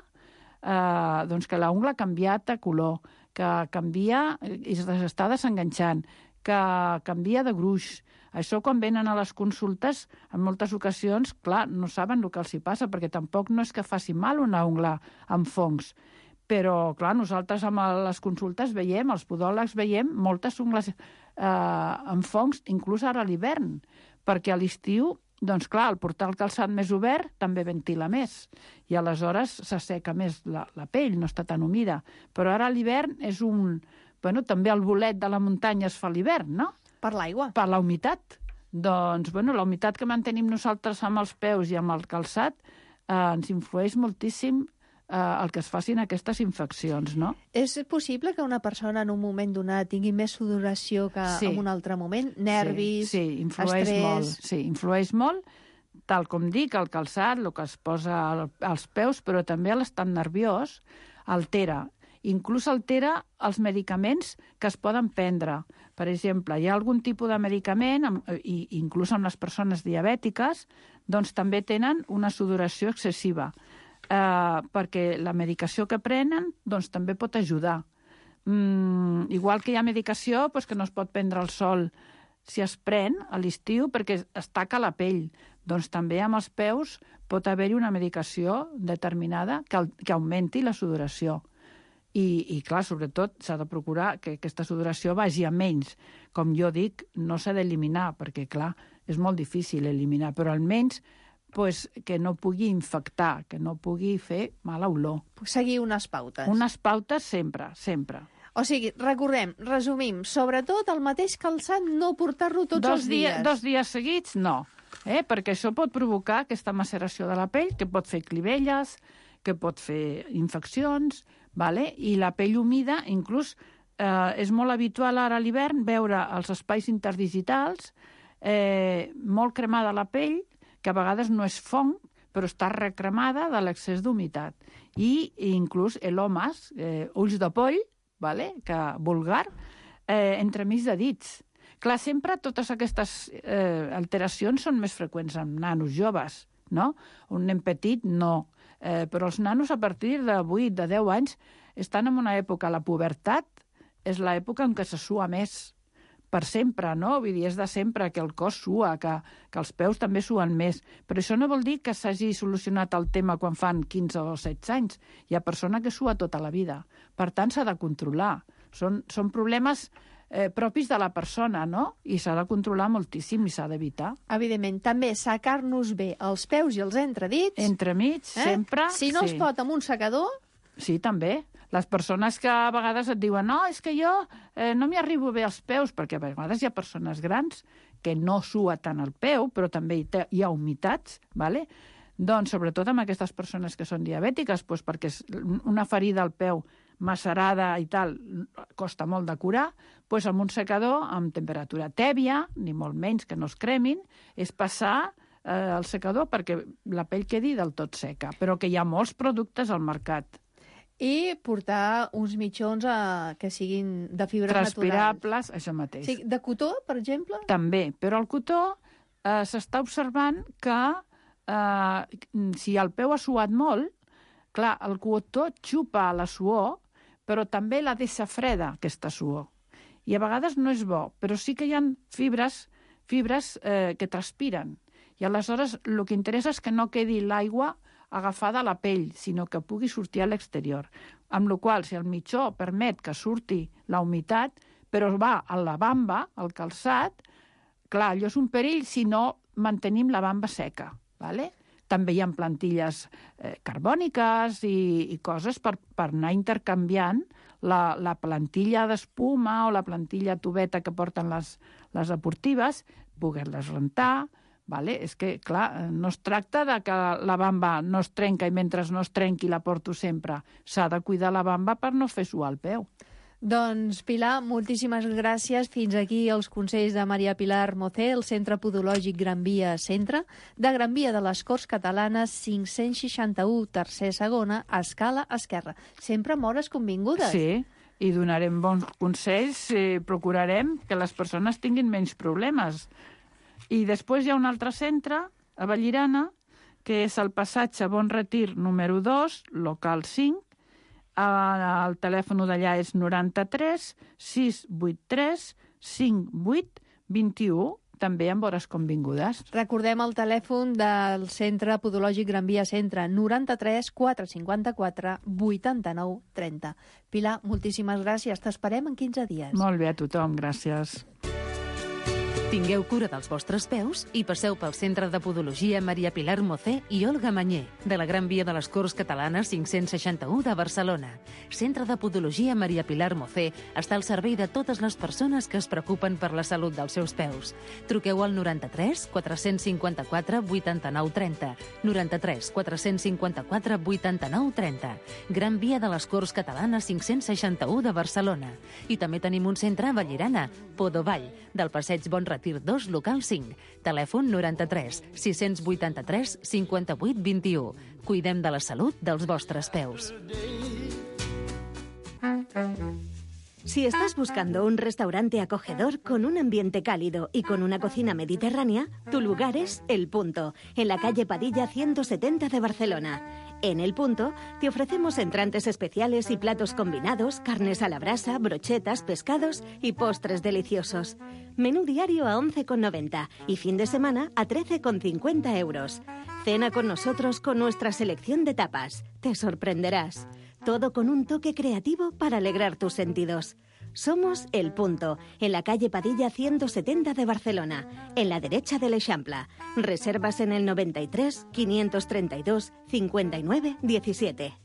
S15: eh, doncs que la ungla ha canviat de color, que canvia i s'està desenganxant, que canvia de gruix. Això, quan venen a les consultes, en moltes ocasions, clar, no saben el que els hi passa, perquè tampoc no és que faci mal una ungla amb fongs. Però, clar, nosaltres amb les consultes veiem, els podòlegs veiem moltes ungles eh, amb fongs, inclús ara a l'hivern, perquè a l'estiu doncs clar, el portar el calçat més obert també ventila més i aleshores s'asseca més la, la pell, no està tan humida. Però ara l'hivern és un... Bueno, també el bolet de la muntanya es fa a l'hivern, no?
S6: Per l'aigua.
S15: Per la humitat. Doncs, bueno, la humitat que mantenim nosaltres amb els peus i amb el calçat eh, ens influeix moltíssim eh, el que es facin aquestes infeccions, no?
S6: És possible que una persona en un moment donat tingui més sudoració que
S15: sí.
S6: en un altre moment? Nervis,
S15: sí, sí, influeix
S6: estrès...
S15: molt, sí, influeix molt, tal com dic, el calçat, el que es posa als peus, però també l'estat nerviós altera. Inclús altera els medicaments que es poden prendre. Per exemple, hi ha algun tipus de medicament, i inclús amb les persones diabètiques, doncs també tenen una sudoració excessiva, eh, perquè la medicació que prenen doncs, també pot ajudar. Mm, igual que hi ha medicació doncs, que no es pot prendre al sol si es pren a l'estiu perquè es taca la pell. Doncs també amb els peus pot haver-hi una medicació determinada que, que augmenti la sudoració. I, i clar, sobretot, s'ha de procurar que aquesta sudoració vagi a menys. Com jo dic, no s'ha d'eliminar, perquè, clar, és molt difícil eliminar, però almenys pues, que no pugui infectar, que no pugui fer mala olor.
S6: Seguir unes pautes.
S15: Unes pautes sempre, sempre.
S6: O sigui, recordem, resumim, sobretot el mateix calçat no portar-lo tots
S15: dos
S6: els dies.
S15: dies. Dos dies seguits, no, eh? Perquè això pot provocar aquesta maceració de la pell, que pot fer clivelles, que pot fer infeccions, vale? I la pell humida, inclús, eh, és molt habitual ara a l'hivern veure els espais interdigitals eh, molt cremada la pell, que a vegades no és fong, però està recremada de l'excés d'humitat. I inclús elomes, eh, ulls de poll, vale? Que vulgar, eh, entremig de dits. Clar, sempre totes aquestes eh, alteracions són més freqüents en nanos joves, no? Un nen petit, no. Eh, però els nanos a partir de vuit, de deu anys estan en una època, la pubertat és l'època en què se sua més, per sempre, no? Vull dir, és de sempre que el cos sua, que, que els peus també suen més. Però això no vol dir que s'hagi solucionat el tema quan fan quinze o setze anys. Hi ha persona que sua tota la vida. Per tant, s'ha de controlar. Són, són problemes eh, propis de la persona, no? I s'ha de controlar moltíssim i s'ha d'evitar.
S6: Evidentment, també secar-nos bé els peus i els entredits.
S15: Entremig, eh? sempre.
S6: Si no sí. es pot amb un secador...
S15: Sí, també. Les persones que a vegades et diuen no, és que jo eh, no m'hi arribo bé als peus, perquè a vegades hi ha persones grans que no sua tant el peu, però també hi, hi ha humitats, ¿vale? Doncs sobretot amb aquestes persones que són diabètiques, doncs perquè una ferida al peu macerada i tal costa molt de curar, doncs amb un secador amb temperatura tèbia, ni molt menys que no es cremin, és passar eh, el secador perquè la pell quedi del tot seca, però que hi ha molts productes al mercat.
S6: I portar uns mitjons a, que siguin de fibres
S15: transpirables,
S6: naturals.
S15: Això mateix.
S6: Sí, de cotó, per exemple?
S15: També, però el cotó eh, s'està observant que eh, si el peu ha suat molt, clar, el cotó xupa la suor, però també la deixa freda, aquesta suor. I a vegades no és bo, però sí que hi ha fibres, fibres eh, que transpiren. I aleshores el que interessa és que no quedi l'aigua agafada a la pell, sinó que pugui sortir a l'exterior. Amb la qual cosa, si el mitjó permet que surti la humitat, però va a la bamba, al calçat, clar, allò és un perill si no mantenim la bamba seca. ¿Vale? També hi ha plantilles eh, carbòniques i, i coses per, per anar intercanviant la, la plantilla d'espuma o la plantilla tubeta que porten les, les esportives, poder-les rentar. Vale? És que, clar, no es tracta de que la bamba no es trenca i mentre no es trenqui la porto sempre. S'ha de cuidar la bamba per no fer suar el peu.
S6: Doncs, Pilar, moltíssimes gràcies. Fins aquí els consells de Maria Pilar Mocé, el Centre Podològic Gran Via Centre, de Gran Via de les Corts Catalanes, cinc-cents seixanta-u, tercer segona, a escala esquerra. Sempre amb hores convingudes.
S15: Sí, i donarem bons consells, i procurarem que les persones tinguin menys problemes. I després hi ha un altre centre, a Vallirana, que és el passatge Bon Retir número dos, local cinc. El telèfon d'allà és noranta-tres sis vuitanta-tres cinc vuit dos u, també amb hores convingudes.
S6: Recordem el telèfon del Centre Podològic Gran Via Centre, noranta-tres quatre cinquanta-quatre vuitanta-nou trenta. Pilar, moltíssimes gràcies. T'esperem en quinze dies.
S15: Molt bé, a tothom. Gràcies.
S3: Tingueu cura dels vostres peus i passeu pel Centre de Podologia Maria Pilar Mocé i Olga Mañé, de la Gran Via de les Corts Catalanes cinc-cents seixanta-u de Barcelona. Centre de Podologia Maria Pilar Mocé està al servei de totes les persones que es preocupen per la salut dels seus peus. Truqueu al noranta-tres quatre-cents cinquanta-quatre vuitanta-nou trenta, noranta-tres quatre-cents cinquanta-quatre vuitanta-nou trenta. Gran Via de les Corts Catalanes cinc-cents seixanta-u de Barcelona. I també tenim un centre a Vallirana, Podovall, del Passeig Bon Retir dos, local cinc. Telèfon noranta-tres sis-cents vuitanta-tres cinquanta-vuit vint-i-u. Cuidem de la salut dels vostres peus.
S2: Si estás buscando un restaurante acogedor con un ambiente cálido y con una cocina mediterránea, tu lugar es El Punto, en la calle Padilla ciento setenta de Barcelona. En El Punto te ofrecemos entrantes especiales y platos combinados, carnes a la brasa, brochetas, pescados y postres deliciosos. Menú diario a once con noventa y fin de semana a trece con cincuenta euros. Cena con nosotros con nuestra selección de tapas. Te sorprenderás. Todo con un toque creativo para alegrar tus sentidos. Somos El Punto, en la calle Padilla ciento setenta de Barcelona, en la derecha del Eixample. Reservas en el noventa y tres quinientos treinta y dos cincuenta y nueve diecisiete.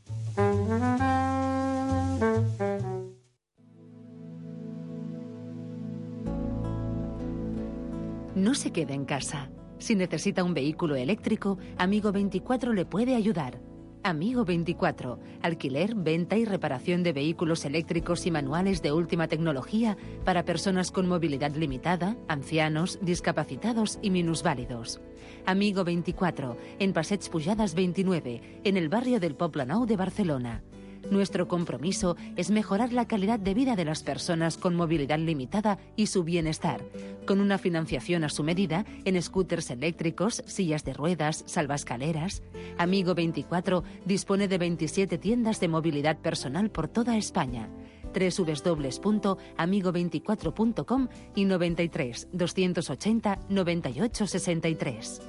S3: No se quede en casa. Si necesita un vehículo eléctrico, Amigo veinticuatro le puede ayudar. Amigo veinticuatro, alquiler, venta y reparación de vehículos eléctricos y manuales de última tecnología para personas con movilidad limitada, ancianos, discapacitados y minusválidos. Amigo veinticuatro, en Passeig Pujadas veintinueve, en el barrio del Poblenou de Barcelona. Nuestro compromiso es mejorar la calidad de vida de las personas con movilidad limitada y su bienestar, con una financiación a su medida en scooters eléctricos, sillas de ruedas, salvaescaleras. Amigo veinticuatro dispone de veintisiete tiendas de movilidad personal por toda España. doble u doble u doble u punto amigo veinticuatro punto com y noventa y tres doscientos ochenta noventa y ocho sesenta y tres.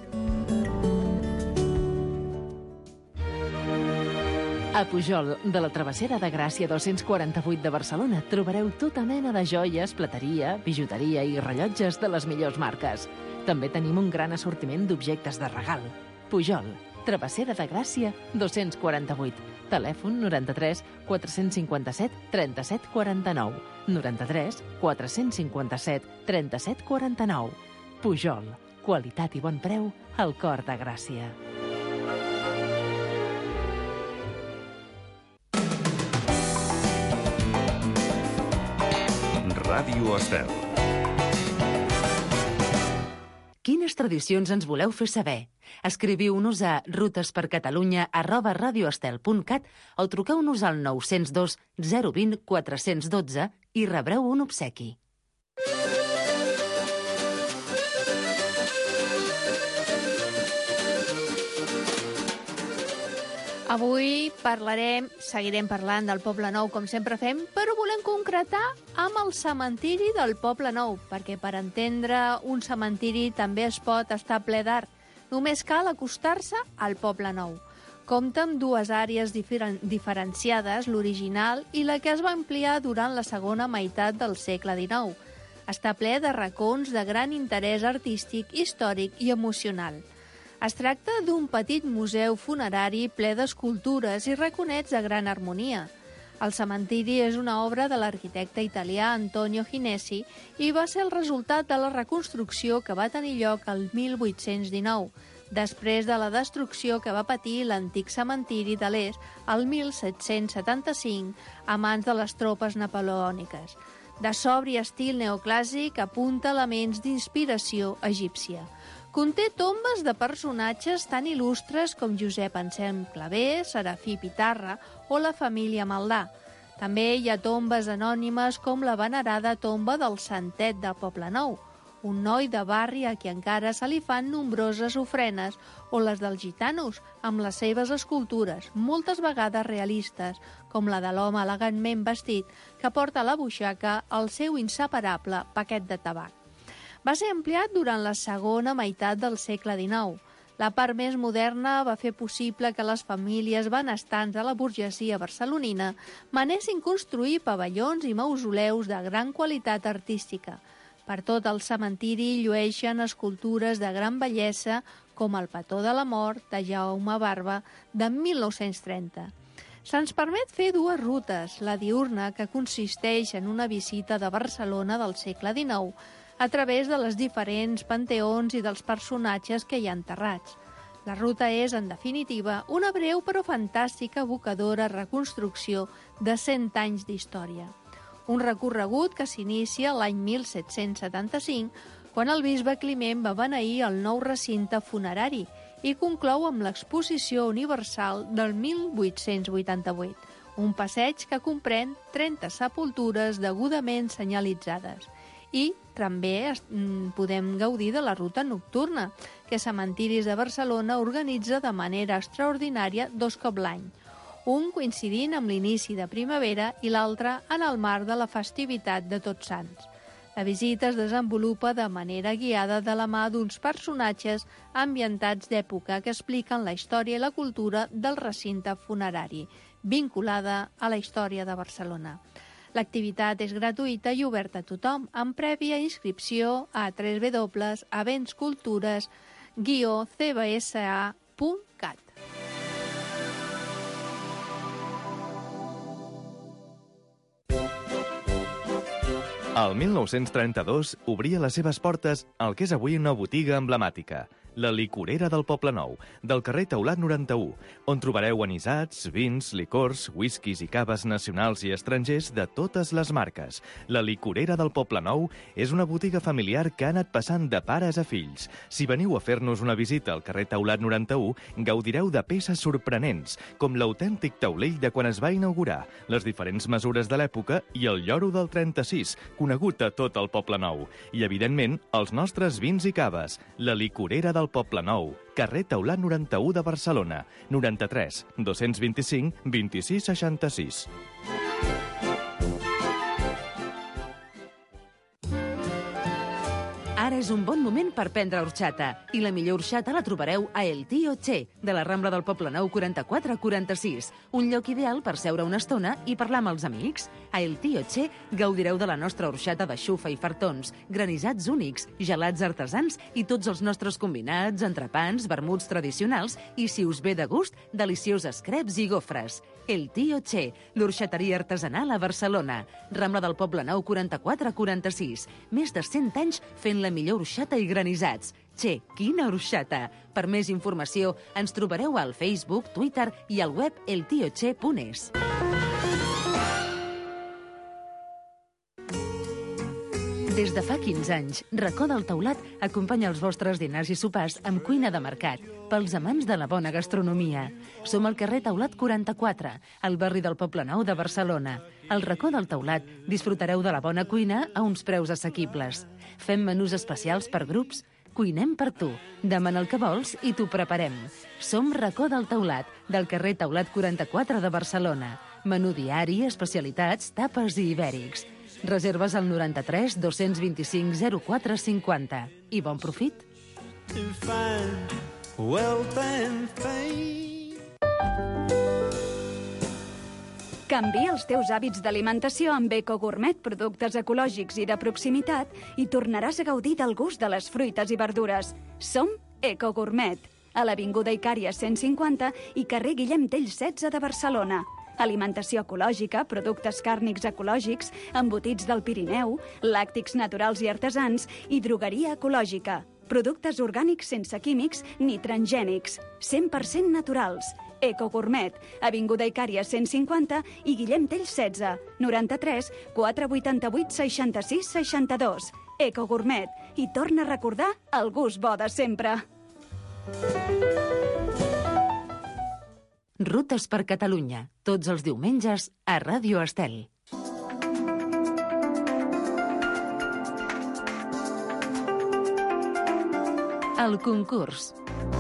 S3: A Pujol, de la Travessera de Gràcia dos-cents quaranta-vuit de Barcelona, trobareu tota mena de joies, plateria, bijuteria i rellotges de les millors marques. També tenim un gran assortiment d'objectes de regal. Pujol, Travessera de Gràcia dos-cents quaranta-vuit. Telèfon noranta-tres quatre-cents cinquanta-set trenta-set quaranta-nou. noranta-tres quatre-cents cinquanta-set trenta-set quaranta-nou. Pujol, qualitat i bon preu al cor de Gràcia.
S1: Ràdio Estel.
S3: Quines tradicions ens voleu fer saber? Escriviu-nos a rutespercatalunya arroba radioestel punt cat o truqueu-nos al nou zero dos zero dos zero quatre un dos i rebreu un obsequi.
S6: Avui parlarem, seguirem parlant del Poblenou, com sempre fem, però volem concretar amb el cementiri del Poblenou, perquè per entendre un cementiri també es pot estar ple d'art. Només cal acostar-se al Poblenou. Compta amb dues àrees diferen diferenciades, l'original i la que es va ampliar durant la segona meitat del segle dinou. Està ple de racons de gran interès artístic, històric i emocional. Es tracta d'un petit museu funerari ple d'escultures i raconets de gran harmonia. El cementiri és una obra de l'arquitecte italià Antonio Ginesi i va ser el resultat de la reconstrucció que va tenir lloc el mil vuit-cents dinou, després de la destrucció que va patir l'antic cementiri de l'Est el mil set-cents setanta-cinc a mans de les tropes napoleòniques. De sobri estil neoclàssic apunta elements d'inspiració egípcia. Conté tombes de personatges tan il·lustres com Josep Anselm Clavé, Serafí Pitarra o la família Maldà. També hi ha tombes anònimes com la venerada tomba del Santet del Poblenou, un noi de barri a qui encara se li fan nombroses ofrenes, o les dels gitanos, amb les seves escultures, moltes vegades realistes, com la de l'home elegantment vestit que porta a la butxaca el seu inseparable paquet de tabac. Va ser ampliat durant la segona meitat del segle dinou. La part més moderna va fer possible que les famílies benestants de la burgesia barcelonina manessin construir pavellons i mausoleus de gran qualitat artística. Per tot el cementiri llueixen escultures de gran bellesa com el Petó de la Mort de Jaume Barba de mil nou-cents trenta. Se'ns permet fer dues rutes, la diurna, que consisteix en una visita de Barcelona del segle dinou a través de les diferents panteons i dels personatges que hi ha enterrats. La ruta és, en definitiva, una breu però fantàstica evocadora reconstrucció de cent anys d'història. Un recorregut que s'inicia l'any mil set-cents setanta-cinc, quan el bisbe Climent va beneir el nou recinte funerari i conclou amb l'exposició universal del mil vuit-cents vuitanta-vuit, un passeig que comprèn trenta sepultures degudament senyalitzades. I també podem gaudir de la ruta nocturna, que Cementiris de Barcelona organitza de manera extraordinària dos cops l'any, un coincidint amb l'inici de primavera i l'altre en el marc de la festivitat de Tots Sants. La visita es desenvolupa de manera guiada de la mà d'uns personatges ambientats d'època que expliquen la història i la cultura del recinte funerari, vinculada a la història de Barcelona. L'activitat és gratuïta i oberta a tothom, amb prèvia inscripció a w w w punt avenscultures guió c b s a punt cat.
S16: El mil nou-cents trenta-dos obria les seves portes al que és avui una botiga emblemàtica, la Licorera del Poblenou, del carrer Taulat noranta-u, on trobareu anisats, vins, licors, whiskies i caves nacionals i estrangers de totes les marques. La Licorera del Poblenou és una botiga familiar que ha anat passant de pares a fills. Si veniu a fer-nos una visita al carrer Taulat noranta-u, gaudireu de peces sorprenents, com l'autèntic taulell de quan es va inaugurar, les diferents mesures de l'època i el lloro del trenta-sis, conegut a tot el Poblenou. I, evidentment, els nostres vins i caves. La Licorera del Poblenou, carrer Taulat noranta-u de Barcelona, noranta-tres dos-cents vint-i-cinc vint-i-sis seixanta-sis.
S3: Ara és un bon moment per prendre horxata, i la millor horxata la trobareu a El Tío Che, de la Rambla del Poblenou quaranta-quatre quaranta-sis, un lloc ideal per seure una estona i parlar amb els amics. A El Tío Che gaudireu de la nostra horxata de xufa i fartons, granissats únics, gelats artesans i tots els nostres combinats, entrepans, vermuts tradicionals i, si us ve de gust, delicioses creps i gofres. El Tío Che, l'orxateria artesanal a Barcelona. Rambla del Poblenou quaranta-quatre quaranta-sis. Més de cent anys fent la millor orxata i granissats. Che, quina orxata! Per més informació ens trobareu al Facebook, Twitter i al web el tio che punt es. Des de fa quinze anys, Racó del Taulat acompanya els vostres dinars i sopars amb cuina de mercat, pels amants de la bona gastronomia. Som al carrer Taulat quaranta-quatre, al barri del Poblenou de Barcelona. Al Racó del Taulat disfrutareu de la bona cuina a uns preus assequibles. Fem menús especials per grups. Cuinem per tu. Demana el que vols i t'ho preparem. Som Racó del Taulat, del carrer Taulat quaranta-quatre de Barcelona. Menú diari, especialitats, tapes i ibèrics. Reserves al noranta-tres dos-cents vint-i-cinc zero quatre cinquanta. I bon profit!
S17: Canvia els teus hàbits d'alimentació amb Eco Gourmet, productes ecològics i de proximitat, i tornaràs a gaudir del gust de les fruites i verdures. Som Eco Gourmet, a l'Avinguda Icària cent cinquanta i carrer Guillem Tell setze de Barcelona. Alimentació ecològica, productes càrnics ecològics, embotits del Pirineu, làctics naturals i artesans i drogueria ecològica. Productes orgànics sense químics ni transgènics, cent per cent naturals. Eco Gourmet, Avinguda Icària cent cinquanta i Guillem Tell setze, noranta-tres quatre vuitanta-vuit seixanta-sis seixanta-dos. Eco Gourmet, i torna a recordar el gust bo de sempre.
S3: Rutes per Catalunya, tots els diumenges a Ràdio Estel. El concurs.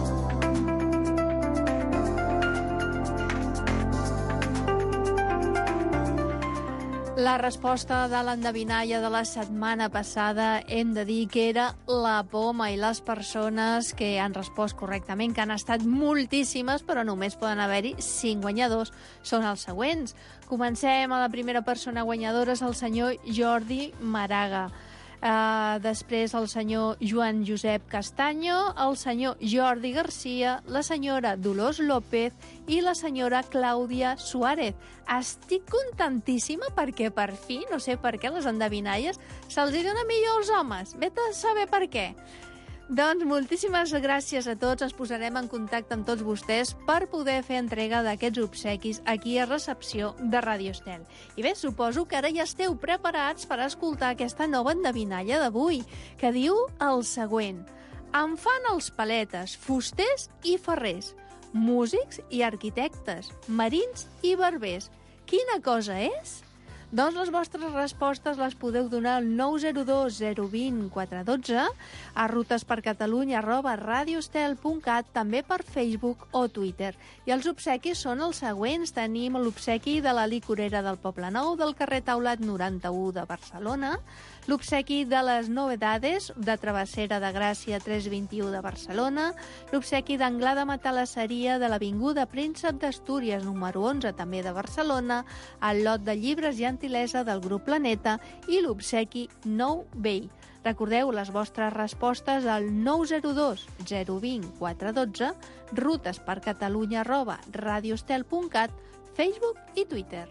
S6: La resposta de l'endevinalla de la setmana passada hem de dir que era la poma, i les persones que han respost correctament, que han estat moltíssimes, però només poden haver-hi cinc guanyadors, són els següents. Comencem a la primera persona guanyadora, és el senyor Jordi Maraga. Uh, després el senyor Joan Josep Castanyo, el senyor Jordi Garcia, la senyora Dolors López i la senyora Clàudia Suárez. Estic contentíssima perquè per fi, no sé per què, les endevinalles se'ls hi dona millor als homes. Vet a saber per què. Doncs moltíssimes gràcies a tots. Es posarem en contacte amb tots vostès per poder fer entrega d'aquests obsequis aquí a recepció de Ràdio Estel. I bé, suposo que ara ja esteu preparats per escoltar aquesta nova endevinalla d'avui, que diu el següent. Em fan els paletes, fusters i ferrers, músics i arquitectes, marins i barbers. Quina cosa és? Doncs les vostres respostes les podeu donar al nou zero dos zero dos zero quatre uno dos, a rutespercatalunya arroba radioestel punt cat, també per Facebook o Twitter. I els obsequis són els següents. Tenim l'obsequi de la licorera del Poble Nou, del carrer Taulat noranta-u de Barcelona, l'obsequi de les novedades de Travessera de Gràcia tres vint-i-u de Barcelona, l'obsequi d'Anglada Matalasseria de l'Avinguda Príncep d'Astúries número onze, també de Barcelona, el lot de llibres i gentilesa del grup Planeta i l'obsequi Nou Vell. Recordeu les vostres respostes al nou zero dos zero dos zero quatre uno dos, rutespercatalunya arroba radioestel punt cat, Facebook i Twitter.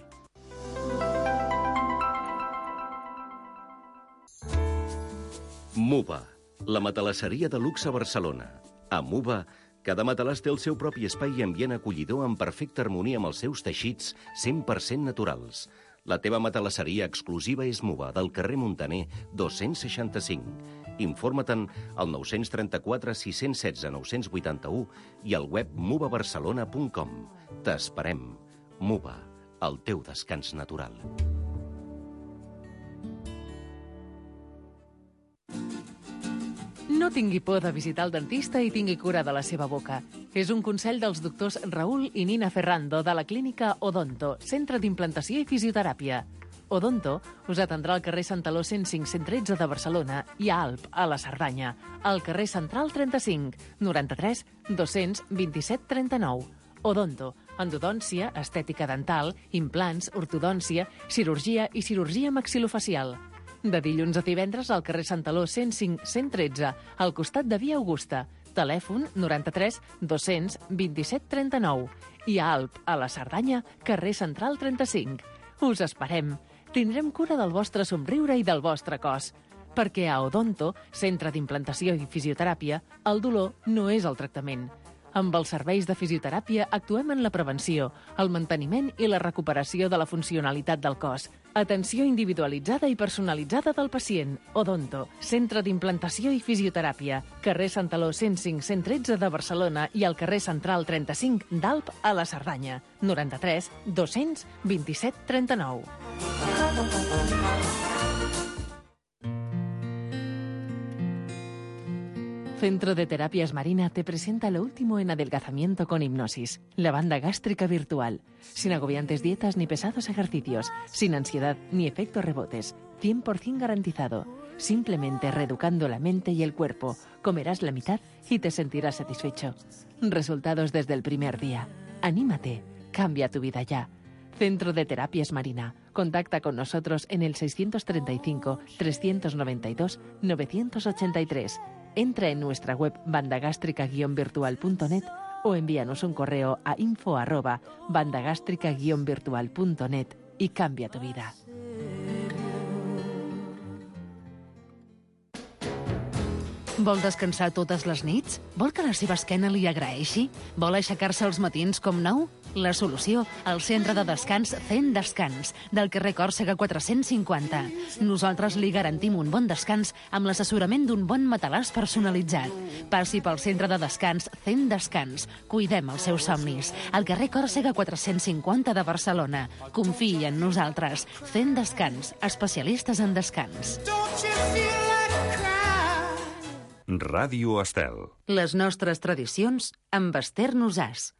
S18: Muba, la matalasseria de luxe a Barcelona. A Muba, cada matalàs té el seu propi espai i ambient acollidor en perfecta harmonia amb els seus teixits cent per cent naturals. La teva matalasseria exclusiva és Muba, del carrer Muntaner dos-cents seixanta-cinc. Informa-te'n al nou tres quatre sis un set nou vuit u i al web muba barcelona punt com. T'esperem. Muba, el teu descans natural.
S3: No tingui por de visitar el dentista i tingui cura de la seva boca. És un consell dels doctors Raül i Nina Ferrando de la clínica Odonto, centre d'implantació i fisioteràpia. Odonto us atendrà al carrer Santaló cent cinc cent tretze de Barcelona i a Alp, a la Cerdanya, al carrer Central trenta-cinc, noranta-tres dos-cents vint-i-set trenta-nou. Odonto, endodòncia, estètica dental, implants, ortodòncia, cirurgia i cirurgia maxilofacial. De dilluns a divendres al carrer Santaló cent cinc cent tretze, al costat de Via Augusta. Telèfon noranta-tres dos-cents vint-i-set trenta-nou. I a Alp, a la Cerdanya, carrer Central trenta-cinc. Us esperem. Tindrem cura del vostre somriure i del vostre cos. Perquè a Odonto, centre d'implantació i fisioteràpia, el dolor no és el tractament. Amb els serveis de fisioteràpia actuem en la prevenció, el manteniment i la recuperació de la funcionalitat del cos. Atenció individualitzada i personalitzada del pacient. Odonto, centre d'implantació i fisioteràpia. Carrer Santaló cent cinc cent tretze de Barcelona i al carrer Central trenta-cinc d'Alp a la Cerdanya. noranta-tres dos-cents vint-i-set trenta-nou. Centro de Terapias Marina te presenta lo último en adelgazamiento con hipnosis, la banda gástrica virtual, sin agobiantes dietas ni pesados ejercicios, sin ansiedad ni efectos rebotes, cien por ciento garantizado. Simplemente reeducando la mente y el cuerpo, comerás la mitad y te sentirás satisfecho. Resultados desde el primer día. Anímate, cambia tu vida ya. Centro de Terapias Marina. Contacta con nosotros en el seiscientos treinta y cinco, trescientos noventa y dos, novecientos ochenta y tres. Entra en nuestra web bandagástrica guion virtual punto net o envíanos un correo a info arroba bandagástrica guion virtual punto net y cambia tu vida. Vol descansar totes les nits? Vol que la seva esquena li agraeixi? Vol aixecar-se als matins com nou? La solució, al centre de descans Zen Descans, del carrer Còrsega quatre-cents cinquanta. Nosaltres li garantim un bon descans amb l'assessorament d'un bon matalàs personalitzat. Passi pel centre de descans Zen Descans. Cuidem els seus somnis. Al carrer Còrsega quatre-cents cinquanta de Barcelona. Confiï en nosaltres. Zen Descans, especialistes en descans.
S1: Ràdio Estel.
S3: Les nostres tradicions amb Esther Nosàs.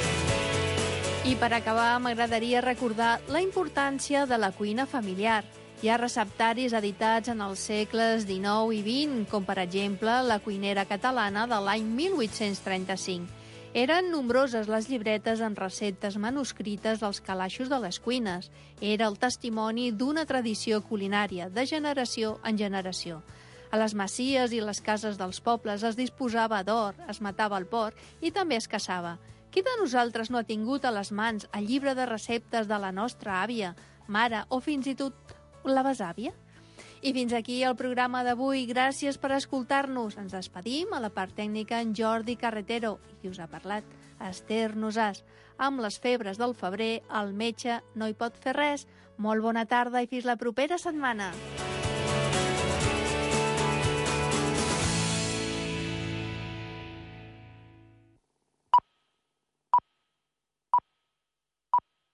S6: I per acabar, m'agradaria recordar la importància de la cuina familiar. Hi ha receptaris editats en els segles dinou i vint, com per exemple La cuinera catalana de l'any mil vuit-cents trenta-cinc. Eren nombroses les llibretes amb receptes manuscrites dels calaixos de les cuines. Era el testimoni d'una tradició culinària de generació en generació. A les masies i les cases dels pobles es disposava d'or, es matava el porc i també es caçava. Qui de nosaltres no ha tingut a les mans el llibre de receptes de la nostra àvia, mare o fins i tot la besàvia? I fins aquí el programa d'avui. Gràcies per escoltar-nos. Ens despedim. A la part tècnica en Jordi Carretero. I qui us ha parlat? Esther Nosàs. Amb les febres del febrer, el metge no hi pot fer res. Molt bona tarda i fins la propera setmana.